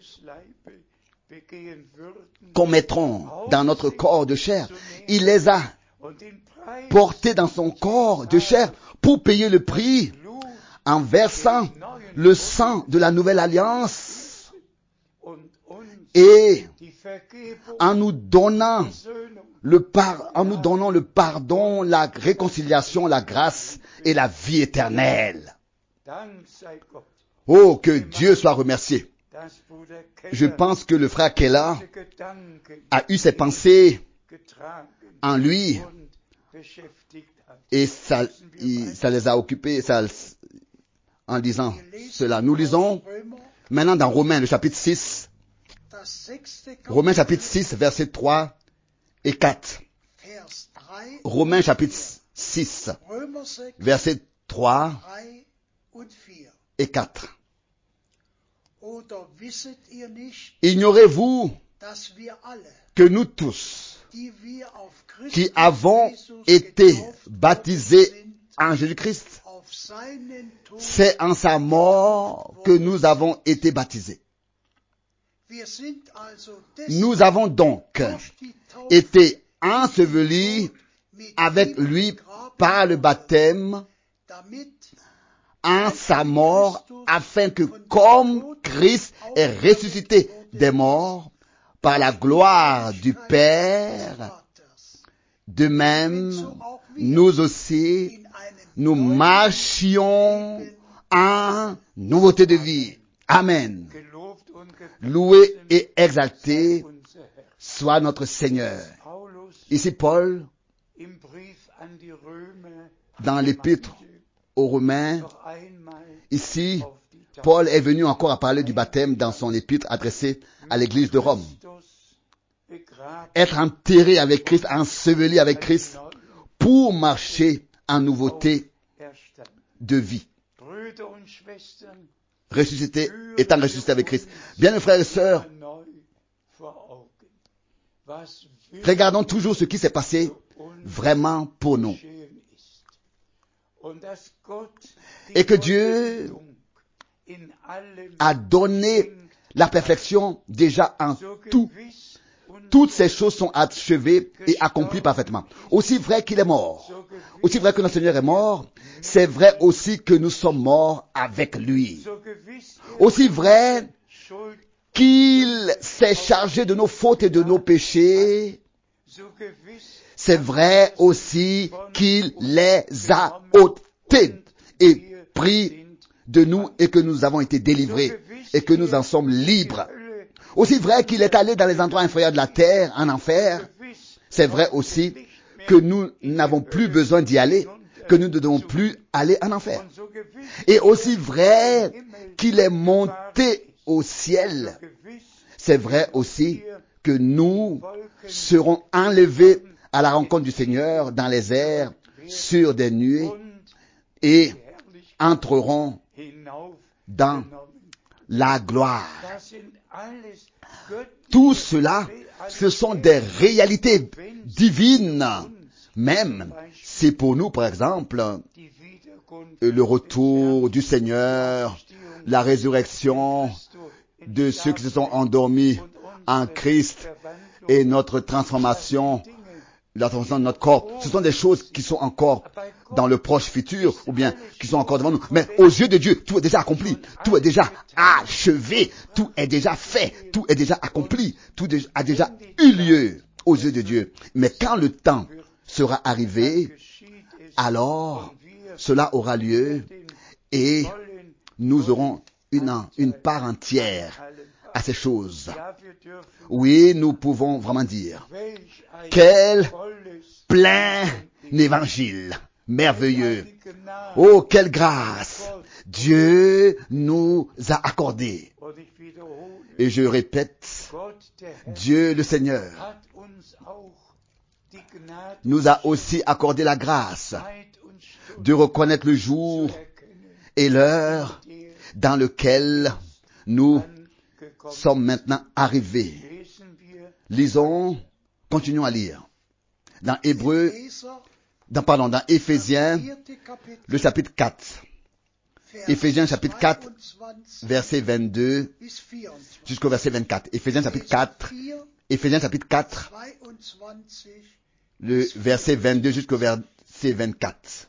commettrons dans notre corps de chair, il les a portés dans son corps de chair pour payer le prix en versant le sang de la nouvelle alliance et en nous donnant le par, en nous donnant le pardon, la réconciliation, la grâce et la vie éternelle. Oh, que Dieu soit remercié. Je pense que le frère Keller a eu ses pensées en lui et ça, il, ça les a occupés ça, en lisant cela. Nous lisons maintenant dans Romains, le chapitre six, Romains chapitre six, versets trois et quatre. Romains chapitre six, versets trois et quatre. Ignorez-vous que nous tous, qui avons été baptisés en Jésus-Christ, c'est en sa mort que nous avons été baptisés. Nous avons donc été ensevelis avec lui par le baptême en sa mort, afin que comme Christ est ressuscité des morts par la gloire du Père, de même, nous aussi, nous marchions en nouveauté de vie. Amen. Loué et exalté soit notre Seigneur. Ici, Paul, dans l'épître aux Romains, ici, Paul est venu encore à parler du baptême dans son épître adressée à l'église de Rome. Être enterré avec Christ, enseveli avec Christ, pour marcher en nouveauté de vie. Ressuscité, étant ressuscité avec Christ. Bien, mes frères et sœurs, regardons toujours ce qui s'est passé vraiment pour nous. Et que Dieu a donné la perfection déjà en tout. Toutes ces choses sont achevées et accomplies parfaitement. Aussi vrai qu'il est mort, aussi vrai que notre Seigneur est mort, c'est vrai aussi que nous sommes morts avec lui. Aussi vrai qu'il s'est chargé de nos fautes et de nos péchés, c'est vrai aussi qu'il les a ôtés et pris de nous et que nous avons été délivrés et que nous en sommes libres. Aussi vrai qu'il est allé dans les endroits inférieurs de la terre, en enfer, c'est vrai aussi que nous n'avons plus besoin d'y aller, que nous ne devons plus aller en enfer. Et aussi vrai qu'il est monté au ciel, c'est vrai aussi que nous serons enlevés à la rencontre du Seigneur dans les airs, sur des nuées, et entrerons dans la gloire. Tout cela, ce sont des réalités divines. Même si pour nous, par exemple, le retour du Seigneur, la résurrection de ceux qui se sont endormis en Christ et notre transformation, la transformation de notre corps, ce sont des choses qui sont encore dans le proche futur ou bien qui sont encore devant nous. Mais aux yeux de Dieu, tout est déjà accompli, tout est déjà achevé, tout est déjà fait, tout est déjà accompli, tout a déjà eu lieu aux yeux de Dieu. Mais quand le temps sera arrivé, alors cela aura lieu et nous aurons une, une part entière à ces choses. Oui, nous pouvons vraiment dire, quel plein évangile merveilleux. Oh, quelle grâce Dieu nous a accordée. Et je répète, Dieu le Seigneur nous a aussi accordé la grâce de reconnaître le jour et l'heure dans lequel nous sommes maintenant arrivés. Lisons, continuons à lire. Dans Hébreux, dans, pardon, dans Éphésiens, le chapitre quatre. Éphésiens chapitre quatre, verset vingt-deux jusqu'au verset vingt-quatre. Éphésiens chapitre quatre, Éphésiens chapitre quatre, le verset vingt-deux jusqu'au verset vingt-quatre.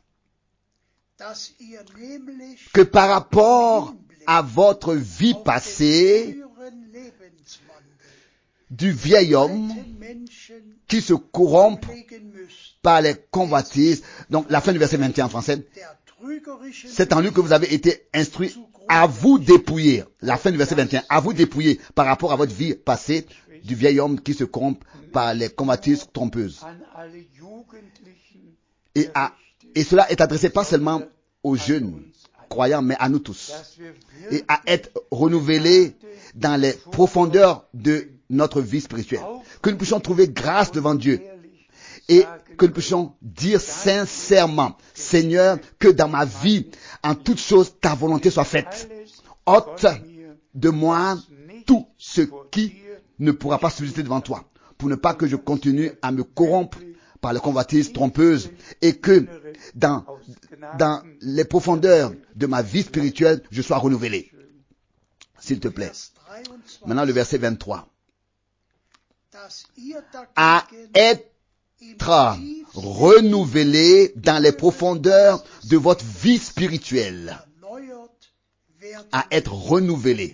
Que par rapport à votre vie passée, du vieil homme qui se corrompt par les convoitises. Donc la fin du verset vingt et un en français. C'est en lui que vous avez été instruits à vous dépouiller. La fin du verset vingt et un. À vous dépouiller par rapport à votre vie passée du vieil homme qui se corrompt par les convoitises trompeuses. Et, à, et cela est adressé pas seulement aux jeunes croyants, mais à nous tous. Et à être renouvelés dans les profondeurs de notre vie spirituelle. Que nous puissions trouver grâce devant Dieu. Et que nous puissions dire sincèrement, Seigneur, que dans ma vie, en toute chose, ta volonté soit faite. Ôte de moi tout ce qui ne pourra pas subsister devant toi, pour ne pas que je continue à me corrompre par les convoitises trompeuses et que dans, dans les profondeurs de ma vie spirituelle, je sois renouvelé. S'il te plaît. Maintenant, le verset vingt-trois. À être renouvelé dans les profondeurs de votre vie spirituelle. À être renouvelé.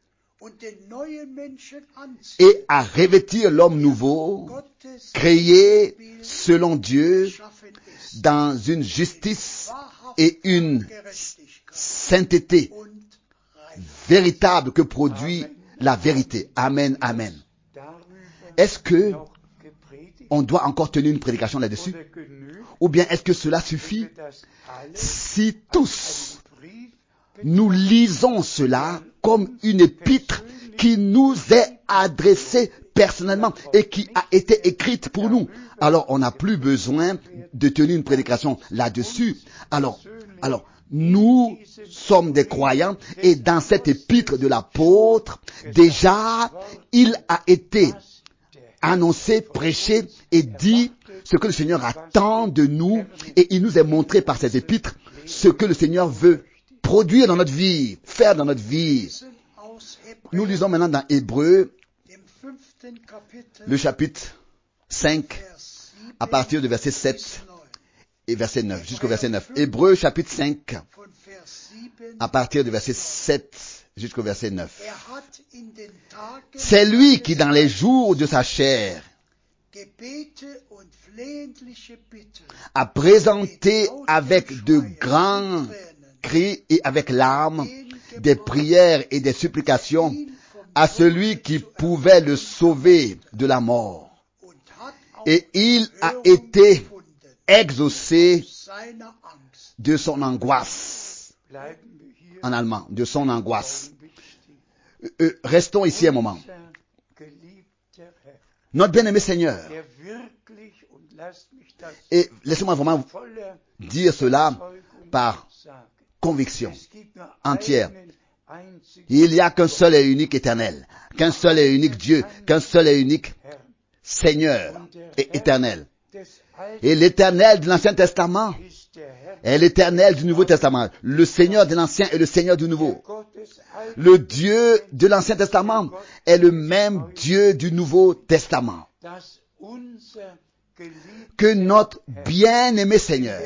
Et à revêtir l'homme nouveau, créé selon Dieu, dans une justice et une sainteté véritable que produit la vérité. Amen, amen. Est-ce que on doit encore tenir une prédication là-dessus? Ou bien est-ce que cela suffit si tous nous lisons cela comme une épître qui nous est adressée personnellement et qui a été écrite pour nous. Alors, on n'a plus besoin de tenir une prédication là-dessus. Alors, alors, nous sommes des croyants et dans cette épître de l'apôtre, déjà, il a été annoncé, prêché et dit ce que le Seigneur attend de nous et il nous est montré par cette épître ce que le Seigneur veut produire dans notre vie, faire dans notre vie. Nous lisons maintenant dans Hébreux, le chapitre cinq, à partir du verset sept et verset neuf, jusqu'au verset neuf. Hébreux, chapitre cinq, à partir du verset sept jusqu'au verset neuf. C'est lui qui, dans les jours de sa chair, a présenté avec de grands cris et avec larmes des prières et des supplications à celui qui pouvait le sauver de la mort. Et il a été exaucé de son angoisse. En allemand, de son angoisse. Euh, restons ici un moment. Notre bien-aimé Seigneur, et laissez-moi vraiment dire cela par conviction entière. Il n'y a qu'un seul et unique éternel, qu'un seul et unique Dieu, qu'un seul et unique Seigneur et éternel. Et l'éternel de l'Ancien Testament est l'éternel du Nouveau Testament. Le Seigneur de l'Ancien et le Seigneur du Nouveau. Le Dieu de l'Ancien Testament est le même Dieu du Nouveau Testament. Que notre bien-aimé Seigneur,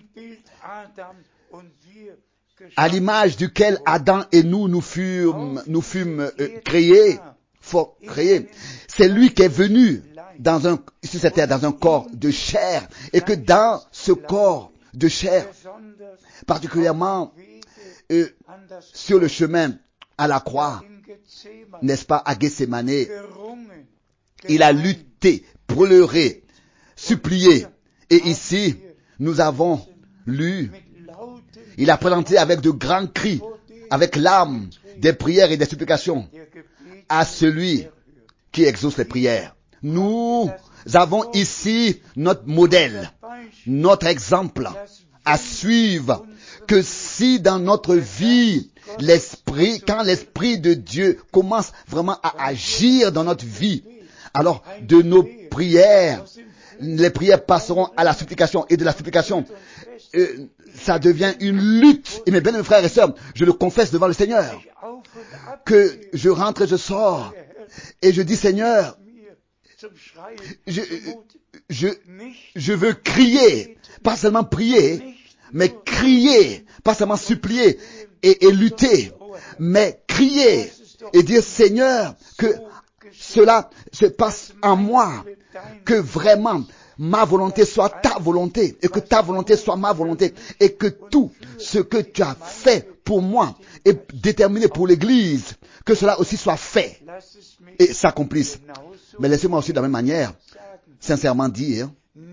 à l'image duquel Adam et nous nous fûmes, nous fûmes euh, créés, faut créés, c'est lui qui est venu dans un, sur cette terre, dans un corps de chair, et que dans ce corps de chair, particulièrement euh, sur le chemin à la croix, n'est-ce pas, à Gethsémane, il a lutté, pleuré, supplié. Et ici, nous avons lu, il a présenté avec de grands cris, avec larmes, des prières et des supplications à celui qui exauce les prières. Nous avons ici notre modèle, notre exemple à suivre, que si dans notre vie, l'esprit, quand l'esprit de Dieu commence vraiment à agir dans notre vie, alors de nos prières, les prières passeront à la supplication et de la supplication, euh, ça devient une lutte. Et mes bien-aimés frères et sœurs, je le confesse devant le Seigneur, que je rentre et je sors et je dis Seigneur, je, je, je veux crier, pas seulement prier, mais crier, pas seulement supplier et, et lutter, mais crier et dire Seigneur, que cela se passe en moi, que vraiment ma volonté soit ta volonté et que ta volonté soit ma volonté et que tout ce que tu as fait pour moi et déterminé pour l'Église, que cela aussi soit fait et s'accomplisse. Mais laissez-moi aussi de la même manière, sincèrement dire,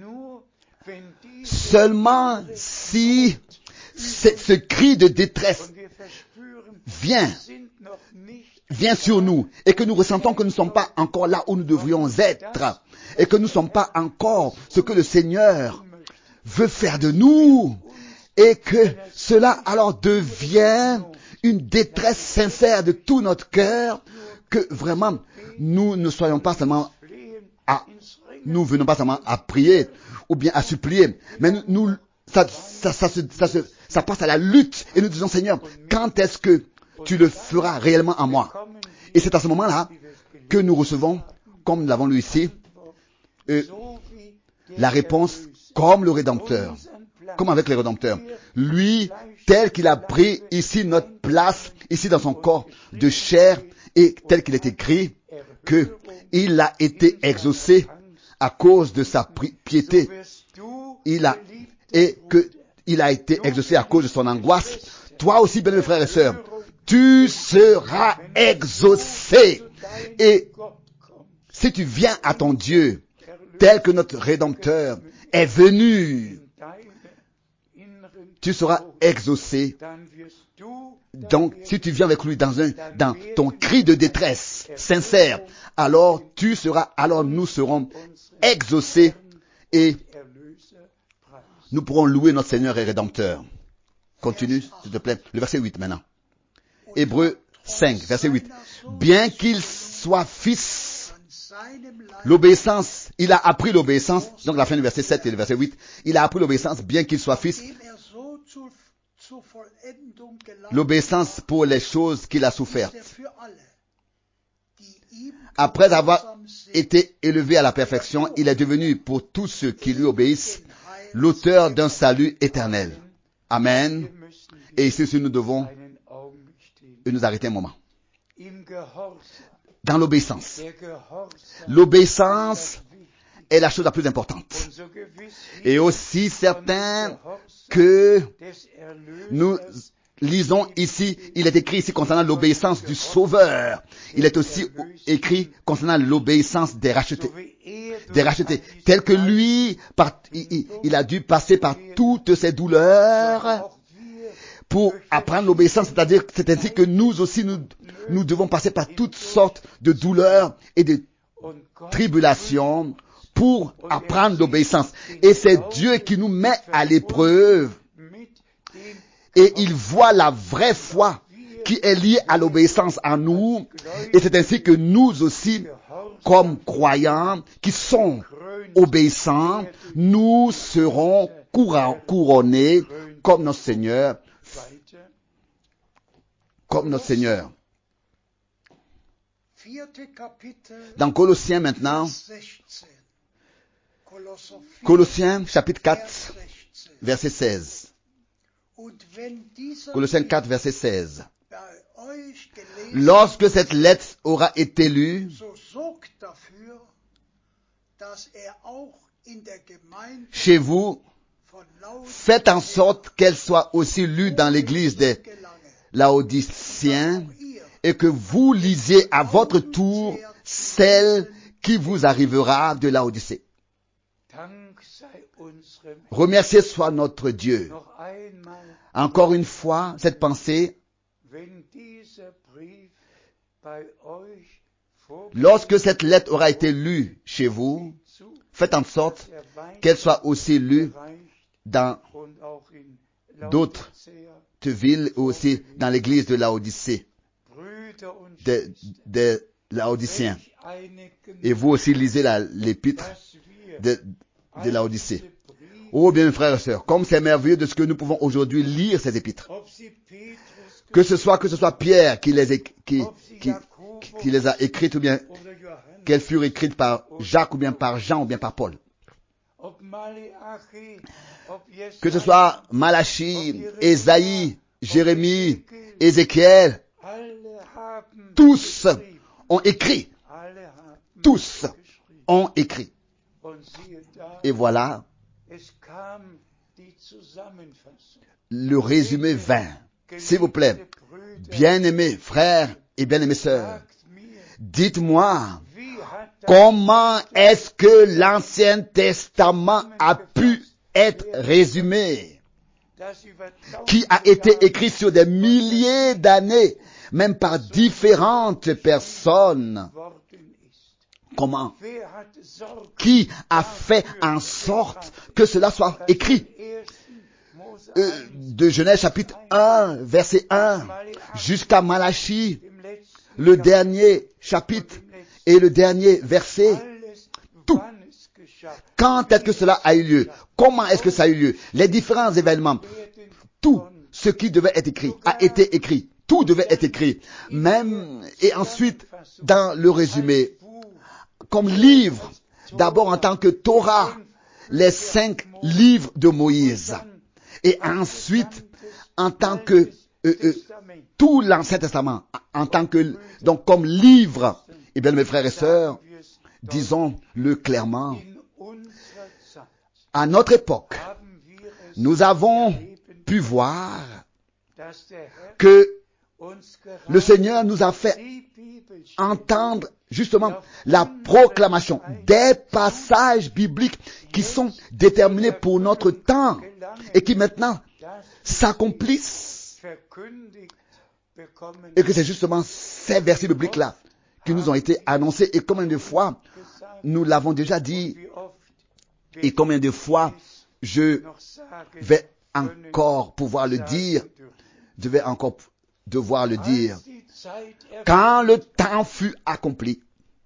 seulement si ce, ce cri de détresse vient, vient sur nous et que nous ressentons que nous ne sommes pas encore là où nous devrions être et que nous ne sommes pas encore ce que le Seigneur veut faire de nous et que cela alors devient une détresse sincère de tout notre cœur, que vraiment nous ne soyons pas seulement à, nous venons pas seulement à prier ou bien à supplier, mais nous, nous ça, ça, ça, ça, ça, ça, ça passe à la lutte et nous disons Seigneur, quand est-ce que tu le feras réellement en moi? Et c'est à ce moment-là que nous recevons, comme nous l'avons lu ici, euh, la réponse comme le Rédempteur, comme avec le Rédempteur. Lui, tel qu'il a pris ici notre place, ici dans son corps de chair, et tel qu'il est écrit, que il a été exaucé à cause de sa piété. Il a, et que il a été exaucé à cause de son angoisse. Toi aussi, bien mes frères et sœurs, tu seras exaucé. Et si tu viens à ton Dieu, tel que notre Rédempteur est venu, tu seras exaucé Donc, si tu viens avec lui dans un, dans ton cri de détresse sincère, alors tu seras, alors nous serons exaucés et nous pourrons louer notre Seigneur et Rédempteur. Continue, s'il te plaît. Le verset huit maintenant. Hébreux cinq, verset huit. Bien qu'il soit fils, l'obéissance, il a appris l'obéissance, donc la fin du verset sept et le verset huit, il a appris l'obéissance bien qu'il soit fils, l'obéissance pour les choses qu'il a souffertes. Après avoir été élevé à la perfection, il est devenu pour tous ceux qui lui obéissent l'auteur d'un salut éternel. Amen. Et ici, nous devons nous arrêter un moment. Dans l'obéissance. L'obéissance est la chose la plus importante. Et aussi certain que nous lisons ici, il est écrit ici concernant l'obéissance du Sauveur. Il est aussi écrit concernant l'obéissance des rachetés. Des rachetés. Tel que lui, par, il, il a dû passer par toutes ces douleurs pour apprendre l'obéissance. C'est-à-dire, c'est ainsi que nous aussi, nous, nous devons passer par toutes sortes de douleurs et de tribulations pour apprendre l'obéissance. Et c'est Dieu qui nous met à l'épreuve. Et il voit la vraie foi qui est liée à l'obéissance en nous. Et c'est ainsi que nous aussi, comme croyants qui sont obéissants, nous serons couronnés comme notre Seigneur. Comme notre Seigneur. Dans Colossiens maintenant, Colossiens chapitre quatre, verset seize. Colossiens quatre, verset seize. Lorsque cette lettre aura été lue, chez vous, faites en sorte qu'elle soit aussi lue dans l'église des Laodiciens et que vous lisiez à votre tour celle qui vous arrivera de Laodicée. Remercié soit notre Dieu. Encore une fois, cette pensée, lorsque cette lettre aura été lue chez vous, faites en sorte qu'elle soit aussi lue dans d'autres villes, aussi dans l'église de Laodicée, des, des Laodiciens. Et vous aussi lisez la, l'épître de, de Laodicée. Oh bien, mes frères et sœurs, comme c'est merveilleux de ce que nous pouvons aujourd'hui lire ces épîtres. Que ce soit, que ce soit Pierre qui les, qui, qui, qui les a écrites ou bien qu'elles furent écrites par Jacques ou bien par Jean ou bien par Paul. Que ce soit Malachie, Ésaïe, Jérémie, Ézéchiel, tous ont écrit. Tous ont écrit. Et voilà, le résumé vint. S'il vous plaît, bien-aimés frères et bien-aimées sœurs, dites-moi, comment est-ce que l'Ancien Testament a pu être résumé, qui a été écrit sur des milliers d'années, même par différentes personnes? Comment? Qui a fait en sorte que cela soit écrit? Euh, de Genèse chapitre un, verset un, jusqu'à Malachie, le dernier chapitre et le dernier verset. Tout. Quand est-ce que cela a eu lieu? Comment est-ce que ça a eu lieu? Les différents événements. Tout ce qui devait être écrit a été écrit. Tout devait être écrit. Même, et ensuite, dans le résumé, comme livre, d'abord en tant que Torah, les cinq livres de Moïse. Et ensuite, en tant que euh, euh, tout l'Ancien Testament, en tant que, donc comme livre. Eh bien, mes frères et sœurs, disons-le clairement, à notre époque, nous avons pu voir que le Seigneur nous a fait entendre justement la proclamation des passages bibliques qui sont déterminés pour notre temps et qui maintenant s'accomplissent Et que c'est justement ces versets bibliques-là qui nous ont été annoncés. Et combien de fois nous l'avons déjà dit, et combien de fois je vais encore pouvoir le dire, je vais encore devoir le dire. Quand le temps fut accompli,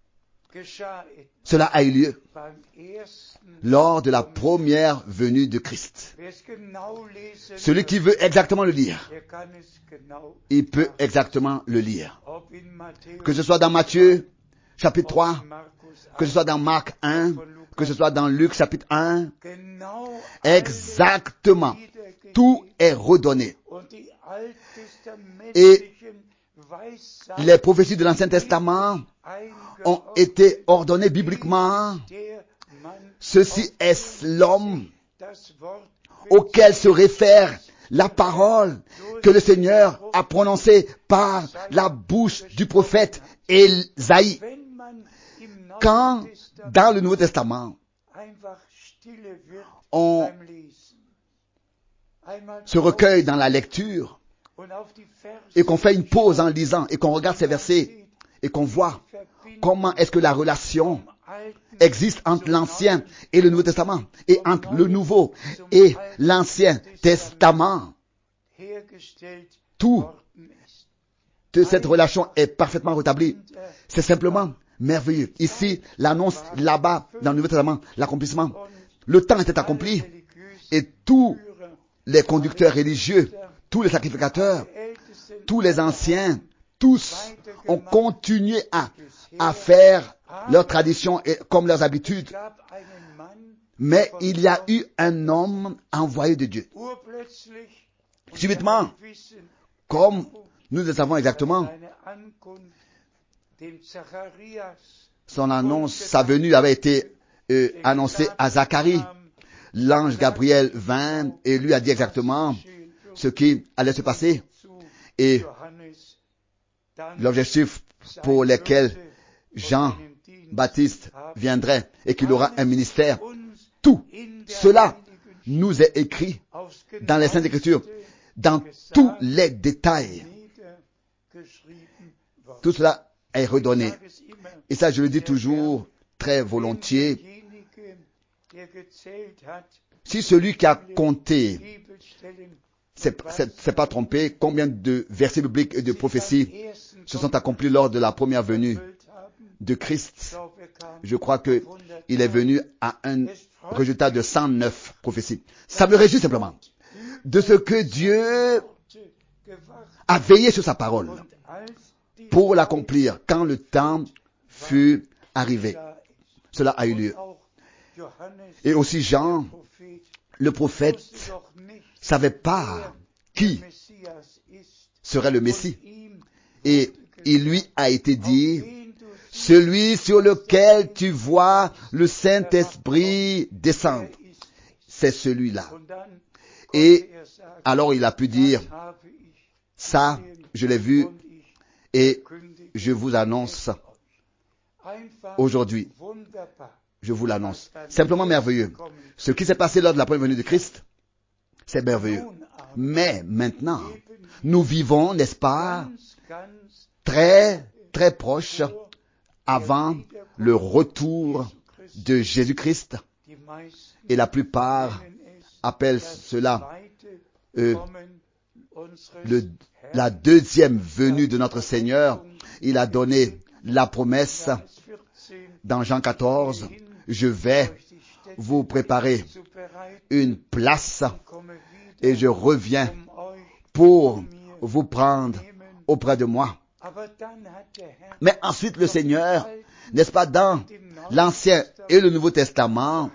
cela a eu lieu lors de la première venue de Christ. Celui qui veut exactement le lire, il peut exactement le lire. Que ce soit dans Matthieu, chapitre trois, que ce soit dans Marc un, que ce soit dans Luc, chapitre un, exactement, tout est redonné. Et les prophéties de l'Ancien Testament ont été ordonnées bibliquement. Ceci est l'homme auquel se réfère la parole que le Seigneur a prononcée par la bouche du prophète Ésaïe. Quand, dans le Nouveau Testament, on se recueille dans la lecture et qu'on fait une pause en lisant et qu'on regarde ces versets et qu'on voit comment est-ce que la relation existe entre l'Ancien et le Nouveau Testament et entre le Nouveau et l'Ancien Testament. Tout de cette relation est parfaitement rétablie. C'est simplement merveilleux. Ici, l'annonce, là-bas, dans le Nouveau Testament, l'accomplissement. Le temps était accompli et tous les conducteurs religieux, tous les sacrificateurs, tous les anciens, tous ont continué à, à faire leurs traditions et comme leurs habitudes. Mais il y a eu un homme envoyé de Dieu. Subitement, comme nous le savons exactement, son annonce, sa venue avait été euh, annoncée à Zacharie. L'ange Gabriel vint et lui a dit exactement ce qui allait se passer et l'objectif pour lequel Jean-Baptiste viendrait et qu'il aura un ministère. Tout cela nous est écrit dans les Saintes Écritures, dans tous les détails. Tout cela est redonné. Et ça, je le dis toujours très volontiers. Si celui qui a compté c'est, c'est, c'est pas trompé, combien de versets bibliques et de prophéties se sont accomplis lors de la première venue de Christ? Je crois que il est venu à un résultat de cent neuf prophéties. Ça me réjouit simplement de ce que Dieu a veillé sur sa parole pour l'accomplir quand le temps fut arrivé. Cela a eu lieu. Et aussi Jean, le prophète, savait pas qui serait le Messie. Et il lui a été dit, celui sur lequel tu vois le Saint-Esprit descendre, c'est celui-là. Et alors il a pu dire, ça, je l'ai vu et je vous annonce aujourd'hui. Je vous l'annonce. Simplement merveilleux. Ce qui s'est passé lors de la première venue de Christ, c'est merveilleux. Mais maintenant, nous vivons, n'est-ce pas, très, très proche avant le retour de Jésus-Christ. Et la plupart appellent cela euh, le, la deuxième venue de notre Seigneur. Il a donné la promesse dans Jean quatorze. Je vais vous préparer une place et je reviens pour vous prendre auprès de moi. Mais ensuite le Seigneur, n'est-ce pas, dans l'Ancien et le Nouveau Testament,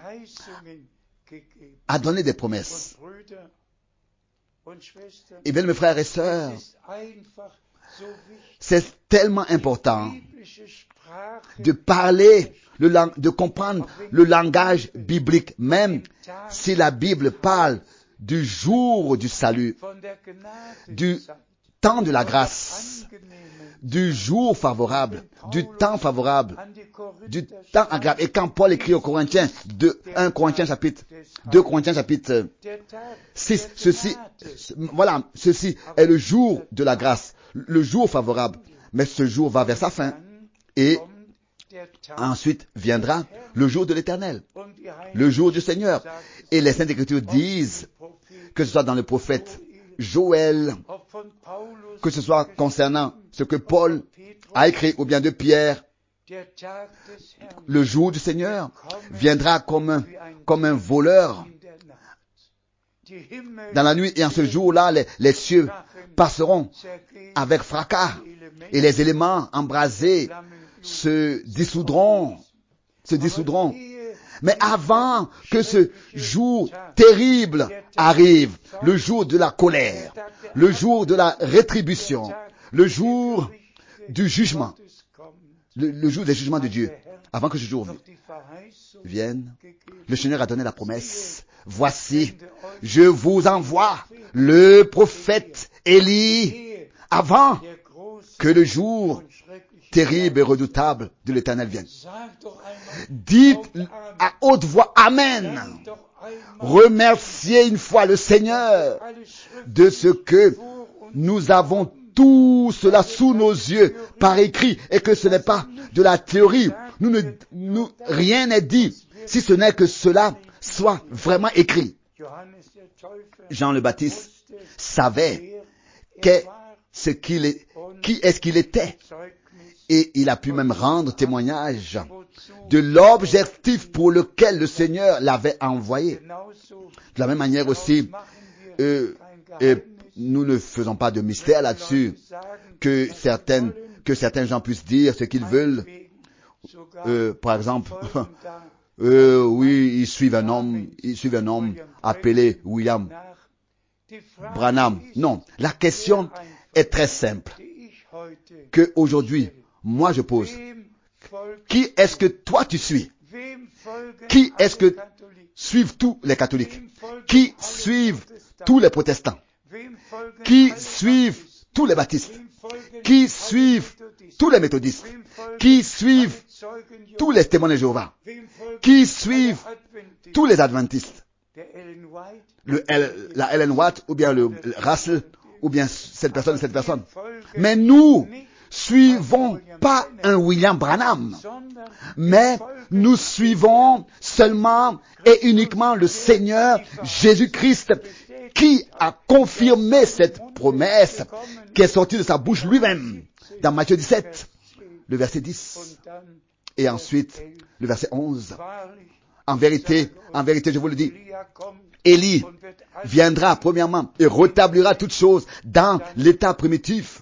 a donné des promesses. Et bien mes frères et sœurs, c'est tellement important de parler, le lang- de comprendre le langage biblique, même si la Bible parle du jour du salut, du temps de la grâce, du jour favorable, du temps favorable, du temps agréable. Et quand Paul écrit aux Corinthiens, de un Corinthiens chapitre, deux Corinthiens chapitre Si, ceci, voilà, ceci est le jour de la grâce, le jour favorable. Mais ce jour va vers sa fin. Et ensuite viendra le jour de l'Éternel, le jour du Seigneur. Et les Saintes Écritures disent, que ce soit dans le prophète Joël, que ce soit concernant ce que Paul a écrit, ou bien de Pierre, le jour du Seigneur viendra comme un, comme un voleur dans la nuit. Et en ce jour-là, les, les cieux passeront avec fracas et les éléments embrasés se dissoudront, se dissoudront. Mais avant que ce jour terrible arrive, le jour de la colère, le jour de la rétribution, le jour du jugement, le, le jour des jugements de Dieu, avant que ce jour vienne, le Seigneur a donné la promesse. Voici, je vous envoie le prophète Élie avant que le jour terrible et redoutable de l'Éternel vienne. Dites à haute voix Amen. Remerciez une fois le Seigneur de ce que nous avons tout cela sous nos yeux par écrit et que ce n'est pas de la théorie. Nous ne, nous, rien n'est dit si ce n'est que cela soit vraiment écrit. Jean le Baptiste savait qu'est ce qu'il est, qui est-ce qu'il était. Et il a pu même rendre témoignage de l'objectif pour lequel le Seigneur l'avait envoyé. De la même manière aussi, euh, et nous ne faisons pas de mystère là-dessus, que certaines, que certains gens puissent dire ce qu'ils veulent. Euh, par exemple, euh, oui, ils suivent un homme, ils suivent un homme appelé William Branham. Non, la question est très simple. Que aujourd'hui, moi je pose. Qui est-ce que toi tu suis? Qui est-ce que suivent tous les catholiques? Qui suivent tous les protestants? Qui suivent tous les baptistes? Qui suivent tous les méthodistes? Qui suivent tous les témoins de Jéhovah? Qui suivent tous les adventistes? Le L, la Ellen White ou bien le Russell ou bien cette personne, cette personne. Mais nous suivons pas un William Branham, mais nous suivons seulement et uniquement le Seigneur Jésus-Christ qui a confirmé cette promesse qui est sortie de sa bouche lui-même dans Matthieu dix-sept, le verset dix, et ensuite le verset onze. En vérité, en vérité, je vous le dis, Élie viendra premièrement et rétablira toutes choses dans l'état primitif.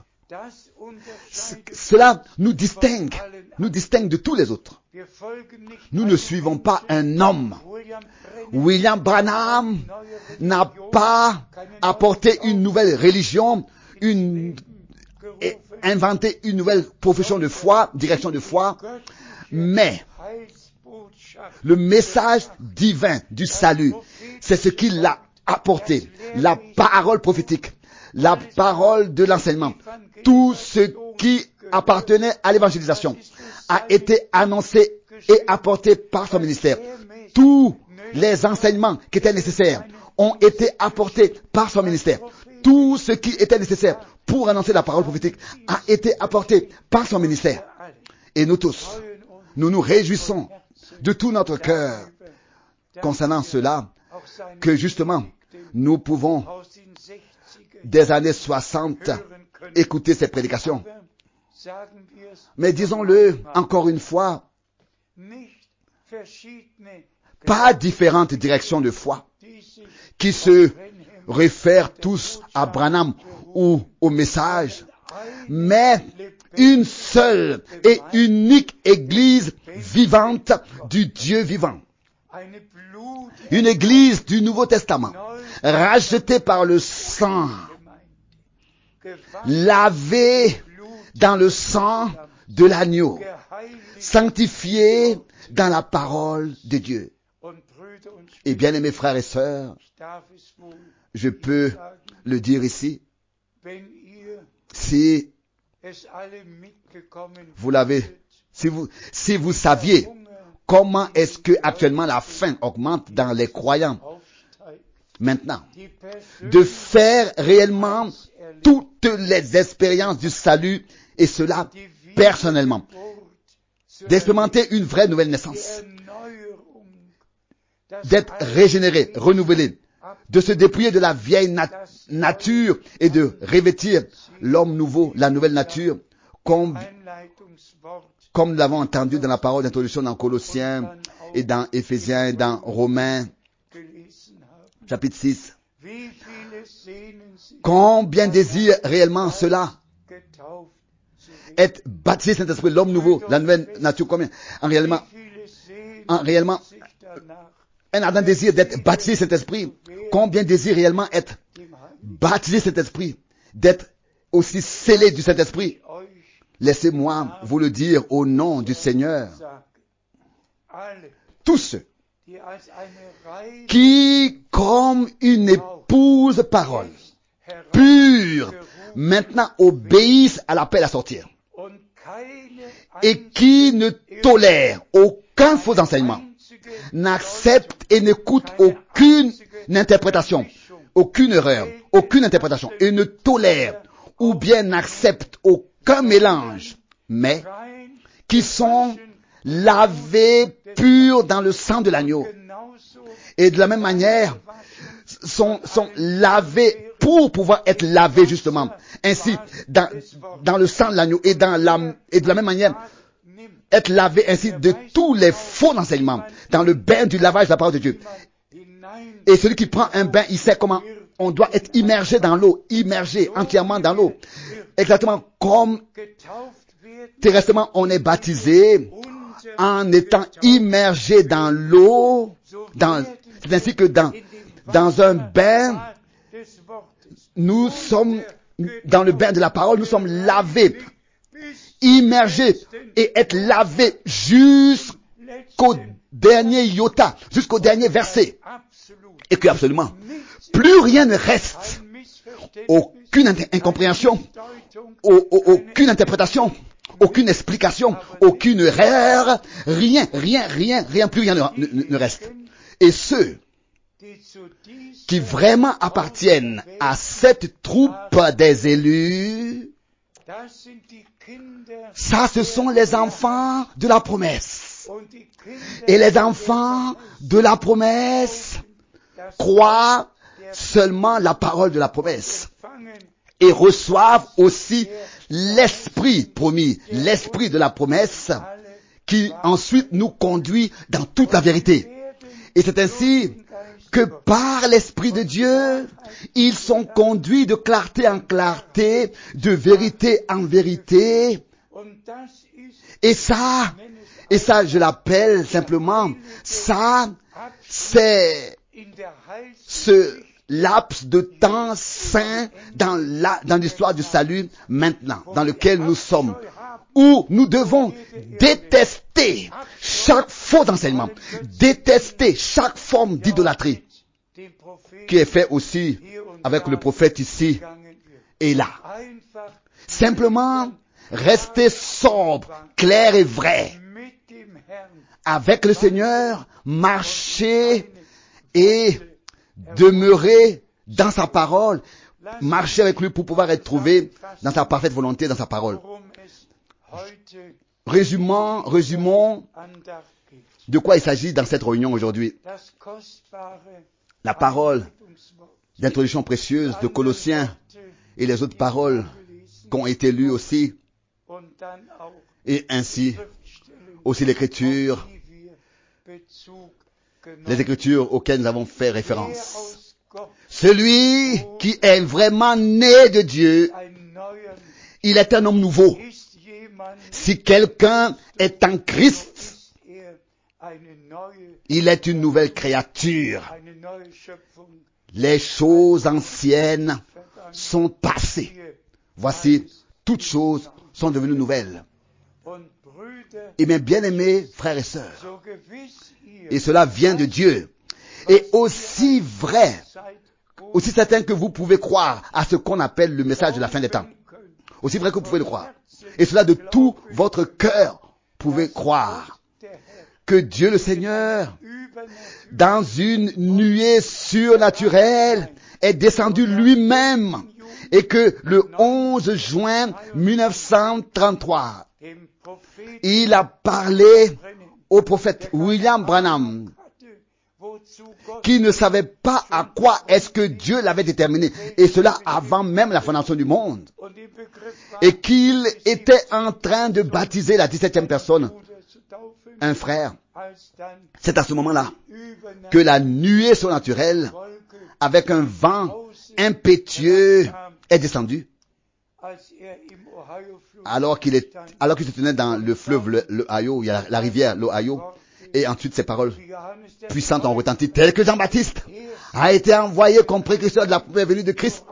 C- cela nous distingue, nous distingue de tous les autres. Nous ne suivons pas un homme. William Branham n'a pas apporté une nouvelle religion, une, et inventé une nouvelle profession de foi, direction de foi, mais le message divin du salut, c'est ce qu'il a apporté. La parole prophétique, la parole de l'enseignement, tout ce qui appartenait à l'évangélisation a été annoncé et apporté par son ministère. Tous les enseignements qui étaient nécessaires ont été apportés par son ministère. Tout ce qui était nécessaire pour annoncer la parole prophétique a été apporté par son ministère. Et nous tous, nous nous réjouissons de tout notre cœur concernant cela, que justement, nous pouvons, des années soixante, écouter ces prédications. Mais disons-le encore une fois, pas différentes directions de foi qui se réfèrent tous à Branham ou au message, mais une seule et unique église vivante du Dieu vivant. Une église du Nouveau Testament, rachetée par le sang, lavée dans le sang de l'agneau, sanctifiée dans la parole de Dieu. Et bien aimés frères et sœurs, je peux le dire ici, si vous l'avez, si vous, si vous saviez comment est-ce que actuellement la faim augmente dans les croyants, maintenant de faire réellement toutes les expériences du salut, et cela personnellement, d'expérimenter une vraie nouvelle naissance, d'être régénéré, renouvelé, de se dépouiller de la vieille nat- nature et de revêtir l'homme nouveau, la nouvelle nature, comme, comme nous l'avons entendu dans la parole d'introduction dans Colossiens et dans Éphésiens et dans Romains, chapitre six. Combien désire réellement cela? Être baptisé Saint-Esprit, l'homme nouveau, la nouvelle nature, combien? En réellement, en réellement, un ardent désir d'être baptisé Saint-Esprit. Combien désire réellement être baptisé Saint-Esprit, d'être aussi scellé du Saint-Esprit? Laissez-moi vous le dire au nom du Seigneur. Tous ceux qui, comme une épouse parole, pure, maintenant obéissent à l'appel à sortir, et qui ne tolèrent aucun faux enseignement, n'acceptent et n'écoutent aucune interprétation, aucune erreur, aucune interprétation, et ne tolèrent ou bien n'acceptent aucun mélange, mais qui sont lavés purs dans le sang de l'agneau, et de la même manière sont, sont lavés pour pouvoir être lavés justement, ainsi dans, dans le sang de l'agneau, et, dans la, et de la même manière être lavés ainsi de tous les faux enseignements, dans le bain du lavage de la parole de Dieu. Et celui qui prend un bain, il sait comment on doit être immergé dans l'eau, immergé entièrement dans l'eau, exactement comme terresтрement on est baptisé en étant immergé dans l'eau, dans, c'est ainsi que dans, dans un bain, nous sommes dans le bain de la parole, nous sommes lavés, immergés et être lavés jusqu'au dernier iota, jusqu'au dernier verset. Et que absolument, plus rien ne reste, aucune incompréhension, aucune interprétation, aucune explication, aucune erreur, rien, rien, rien, rien, plus rien ne, ne, ne reste. Et ceux qui vraiment appartiennent à cette troupe des élus, ça, ce sont les enfants de la promesse. Et les enfants de la promesse croient seulement la parole de la promesse et reçoivent aussi l'esprit promis, l'esprit de la promesse qui ensuite nous conduit dans toute la vérité. Et c'est ainsi que par l'Esprit de Dieu, ils sont conduits de clarté en clarté, de vérité en vérité. Et ça, et ça, je l'appelle simplement, ça, c'est ce laps de temps saint dans la, dans l'histoire du salut maintenant, dans lequel nous sommes, où nous devons détester chaque faux enseignement, détester chaque forme d'idolâtrie qui est fait aussi avec le prophète ici et là. Simplement, rester sobre, clair et vrai avec le Seigneur, marcher et demeurer dans sa parole, marcher avec lui pour pouvoir être trouvé dans sa parfaite volonté, dans sa parole. Résumons, résumons de quoi il s'agit dans cette réunion aujourd'hui. La parole d'introduction précieuse de Colossiens et les autres paroles qui ont été lues aussi, et ainsi aussi l'écriture, les écritures auxquelles nous avons fait référence. Celui qui est vraiment né de Dieu, il est un homme nouveau. Si quelqu'un est en Christ, il est une nouvelle créature. Les choses anciennes sont passées. Voici, toutes choses sont devenues nouvelles. Et mes bien-aimés frères et sœurs, et cela vient de Dieu. Et aussi vrai, aussi certain que vous pouvez croire à ce qu'on appelle le message de la fin des temps. Aussi vrai que vous pouvez le croire. Et cela de tout votre cœur, pouvez croire que Dieu le Seigneur dans une nuée surnaturelle, est descendu lui-même et que le onze juin mille neuf cent trente-trois, il a parlé au prophète William Branham, qui ne savait pas à quoi est-ce que Dieu l'avait déterminé, et cela avant même la fondation du monde, et qu'il était en train de baptiser la dix-septième personne, un frère. C'est à ce moment-là que la nuée surnaturelle, avec un vent impétueux, est descendue. Alors qu'il est, alors qu'il se tenait dans le fleuve l'Ohio, il y a la, la rivière l'Ohio, et ensuite ces paroles puissantes ont retenti, tel que Jean-Baptiste a été envoyé comme précurseur de la première venue de Christ.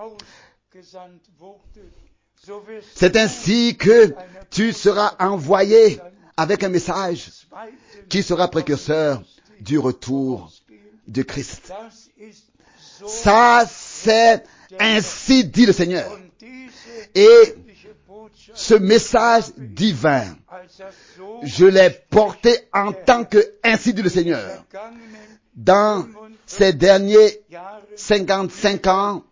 C'est ainsi que tu seras envoyé avec un message qui sera précurseur du retour de Christ. Ça, c'est ainsi dit le Seigneur. Et ce message divin, je l'ai porté en tant que ainsi dit le Seigneur. Dans ces derniers cinquante-cinq ans,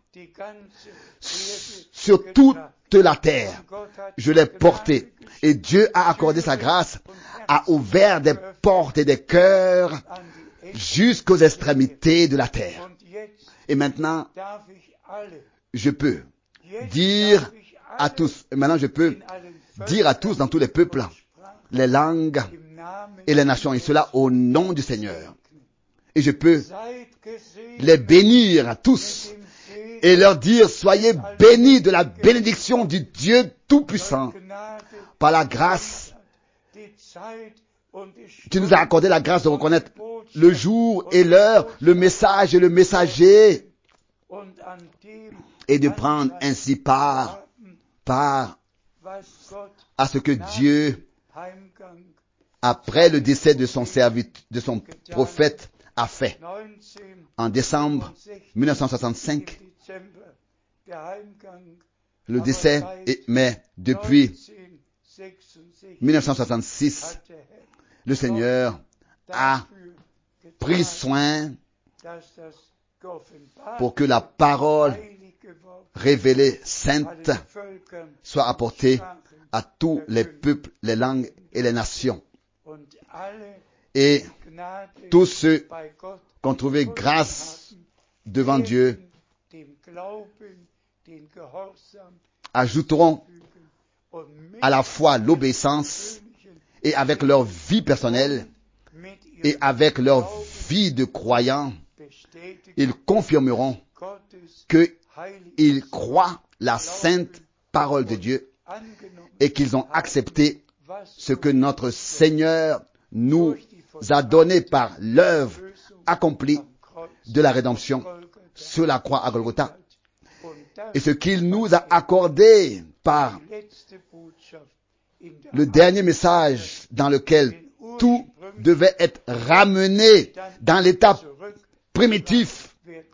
sur toute la terre, je l'ai porté. Et Dieu a accordé sa grâce, a ouvert des portes et des cœurs jusqu'aux extrémités de la terre. Et maintenant, je peux dire à tous, maintenant je peux dire à tous dans tous les peuples, les langues et les nations, et cela au nom du Seigneur. Et je peux les bénir à tous et leur dire, soyez bénis de la bénédiction du Dieu Tout-Puissant. Par la grâce, tu nous as accordé la grâce de reconnaître le jour et l'heure, le message et le messager, et de prendre ainsi part, part à ce que Dieu, après le décès de son serviteur, de son prophète, a fait. En décembre mille neuf cent soixante-cinq, le décès, est, mais depuis mille neuf cent soixante-six, le Seigneur a pris soin pour que la parole révélée sainte soit apportée à tous les peuples, les langues et les nations. Et tous ceux qui ont trouvé grâce devant Dieu ajouteront à la fois l'obéissance et avec leur vie personnelle et avec leur vie de croyants, ils confirmeront qu'ils croient la sainte parole de Dieu et qu'ils ont accepté ce que notre Seigneur nous a donné par l'œuvre accomplie de la rédemption sur la croix à Golgotha et ce qu'il nous a accordé par le dernier message dans lequel tout devait être ramené dans l'état primitif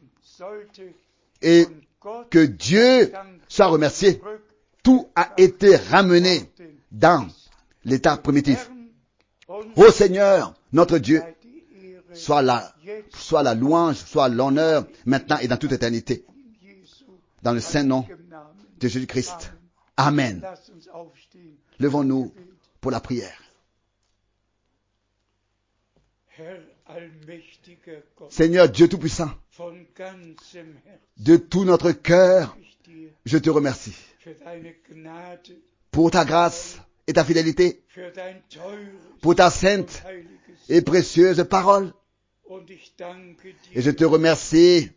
et que Dieu soit remercié. Tout a été ramené dans l'état primitif. Ô Seigneur, notre Dieu, soit la, soit la louange, soit l'honneur, maintenant et dans toute éternité. Dans le saint nom de Jésus-Christ. Amen. Levons-nous pour la prière. Seigneur Dieu Tout-Puissant, de tout notre cœur, je te remercie pour ta grâce et ta fidélité, pour ta sainte et précieuse parole. Et je te remercie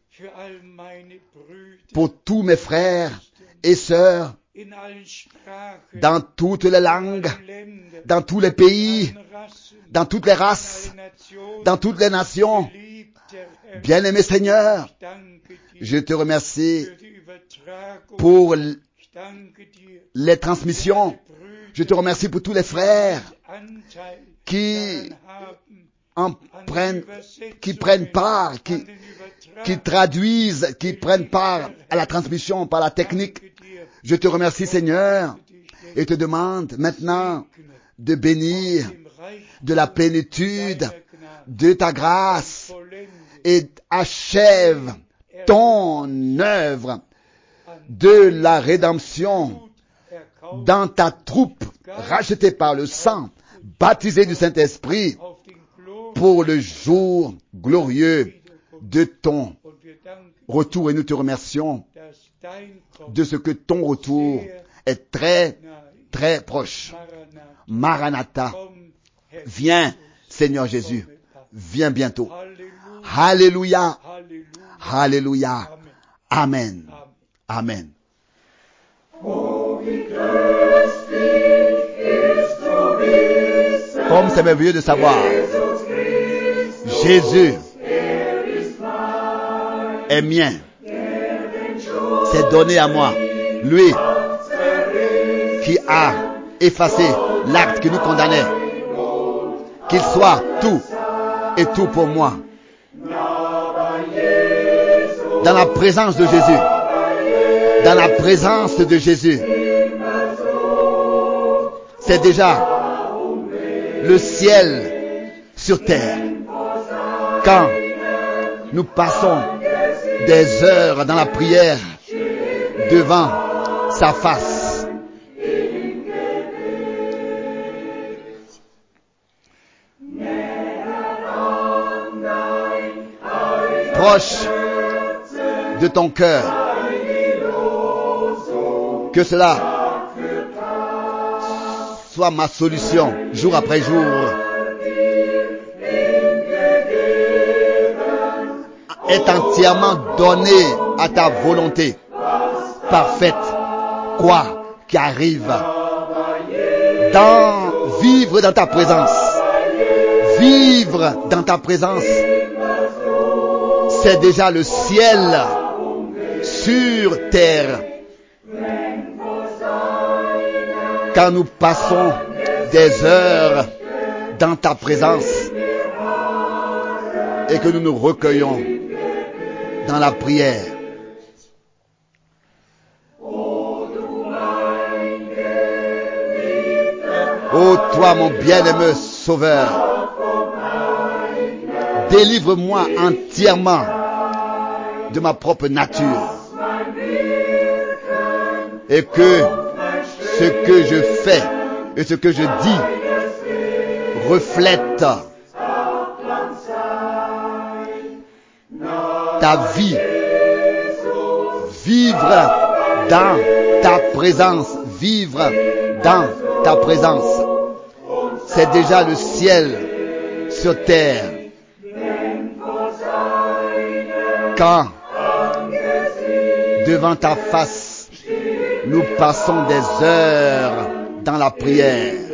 pour tous mes frères et sœurs dans toutes les langues, dans tous les pays, dans toutes les races, dans toutes les nations. Bien-aimé Seigneur, je te remercie pour les transmissions. Je te remercie pour tous les frères qui en prennent, qui prennent part, qui, qui traduisent, qui prennent part à la transmission par la technique. Je te remercie Seigneur et te demande maintenant de bénir de la plénitude de ta grâce et achève ton œuvre de la rédemption dans ta troupe, rachetée par le sang, baptisée du Saint-Esprit pour le jour glorieux de ton retour. Et nous te remercions de ce que ton retour est très, très proche. Maranatha, viens, Seigneur Jésus, viens bientôt. Alléluia, alléluia, amen, amen. Comme c'est merveilleux de savoir, Jésus est mien, c'est donné à moi, lui qui a effacé l'acte qui nous condamnait, qu'il soit tout et tout pour moi. Dans la présence de Jésus, dans la présence de Jésus, c'est déjà le ciel sur terre. Quand nous passons des heures dans la prière devant sa face, proche de ton cœur, que cela soit ma solution jour après jour. Est entièrement donné à ta volonté parfaite, quoi qu'arrive. Dans, vivre dans ta présence, vivre dans ta présence, c'est déjà le ciel sur terre. Quand nous passons des heures dans ta présence et que nous nous recueillons dans la prière. Ô toi, mon bien-aimé Sauveur, délivre-moi entièrement de ma propre nature et que ce que je fais et ce que je dis reflète ta vie. Vivre dans ta présence, vivre dans ta présence, c'est déjà le ciel sur terre. Quand devant ta face nous passons des heures dans la prière,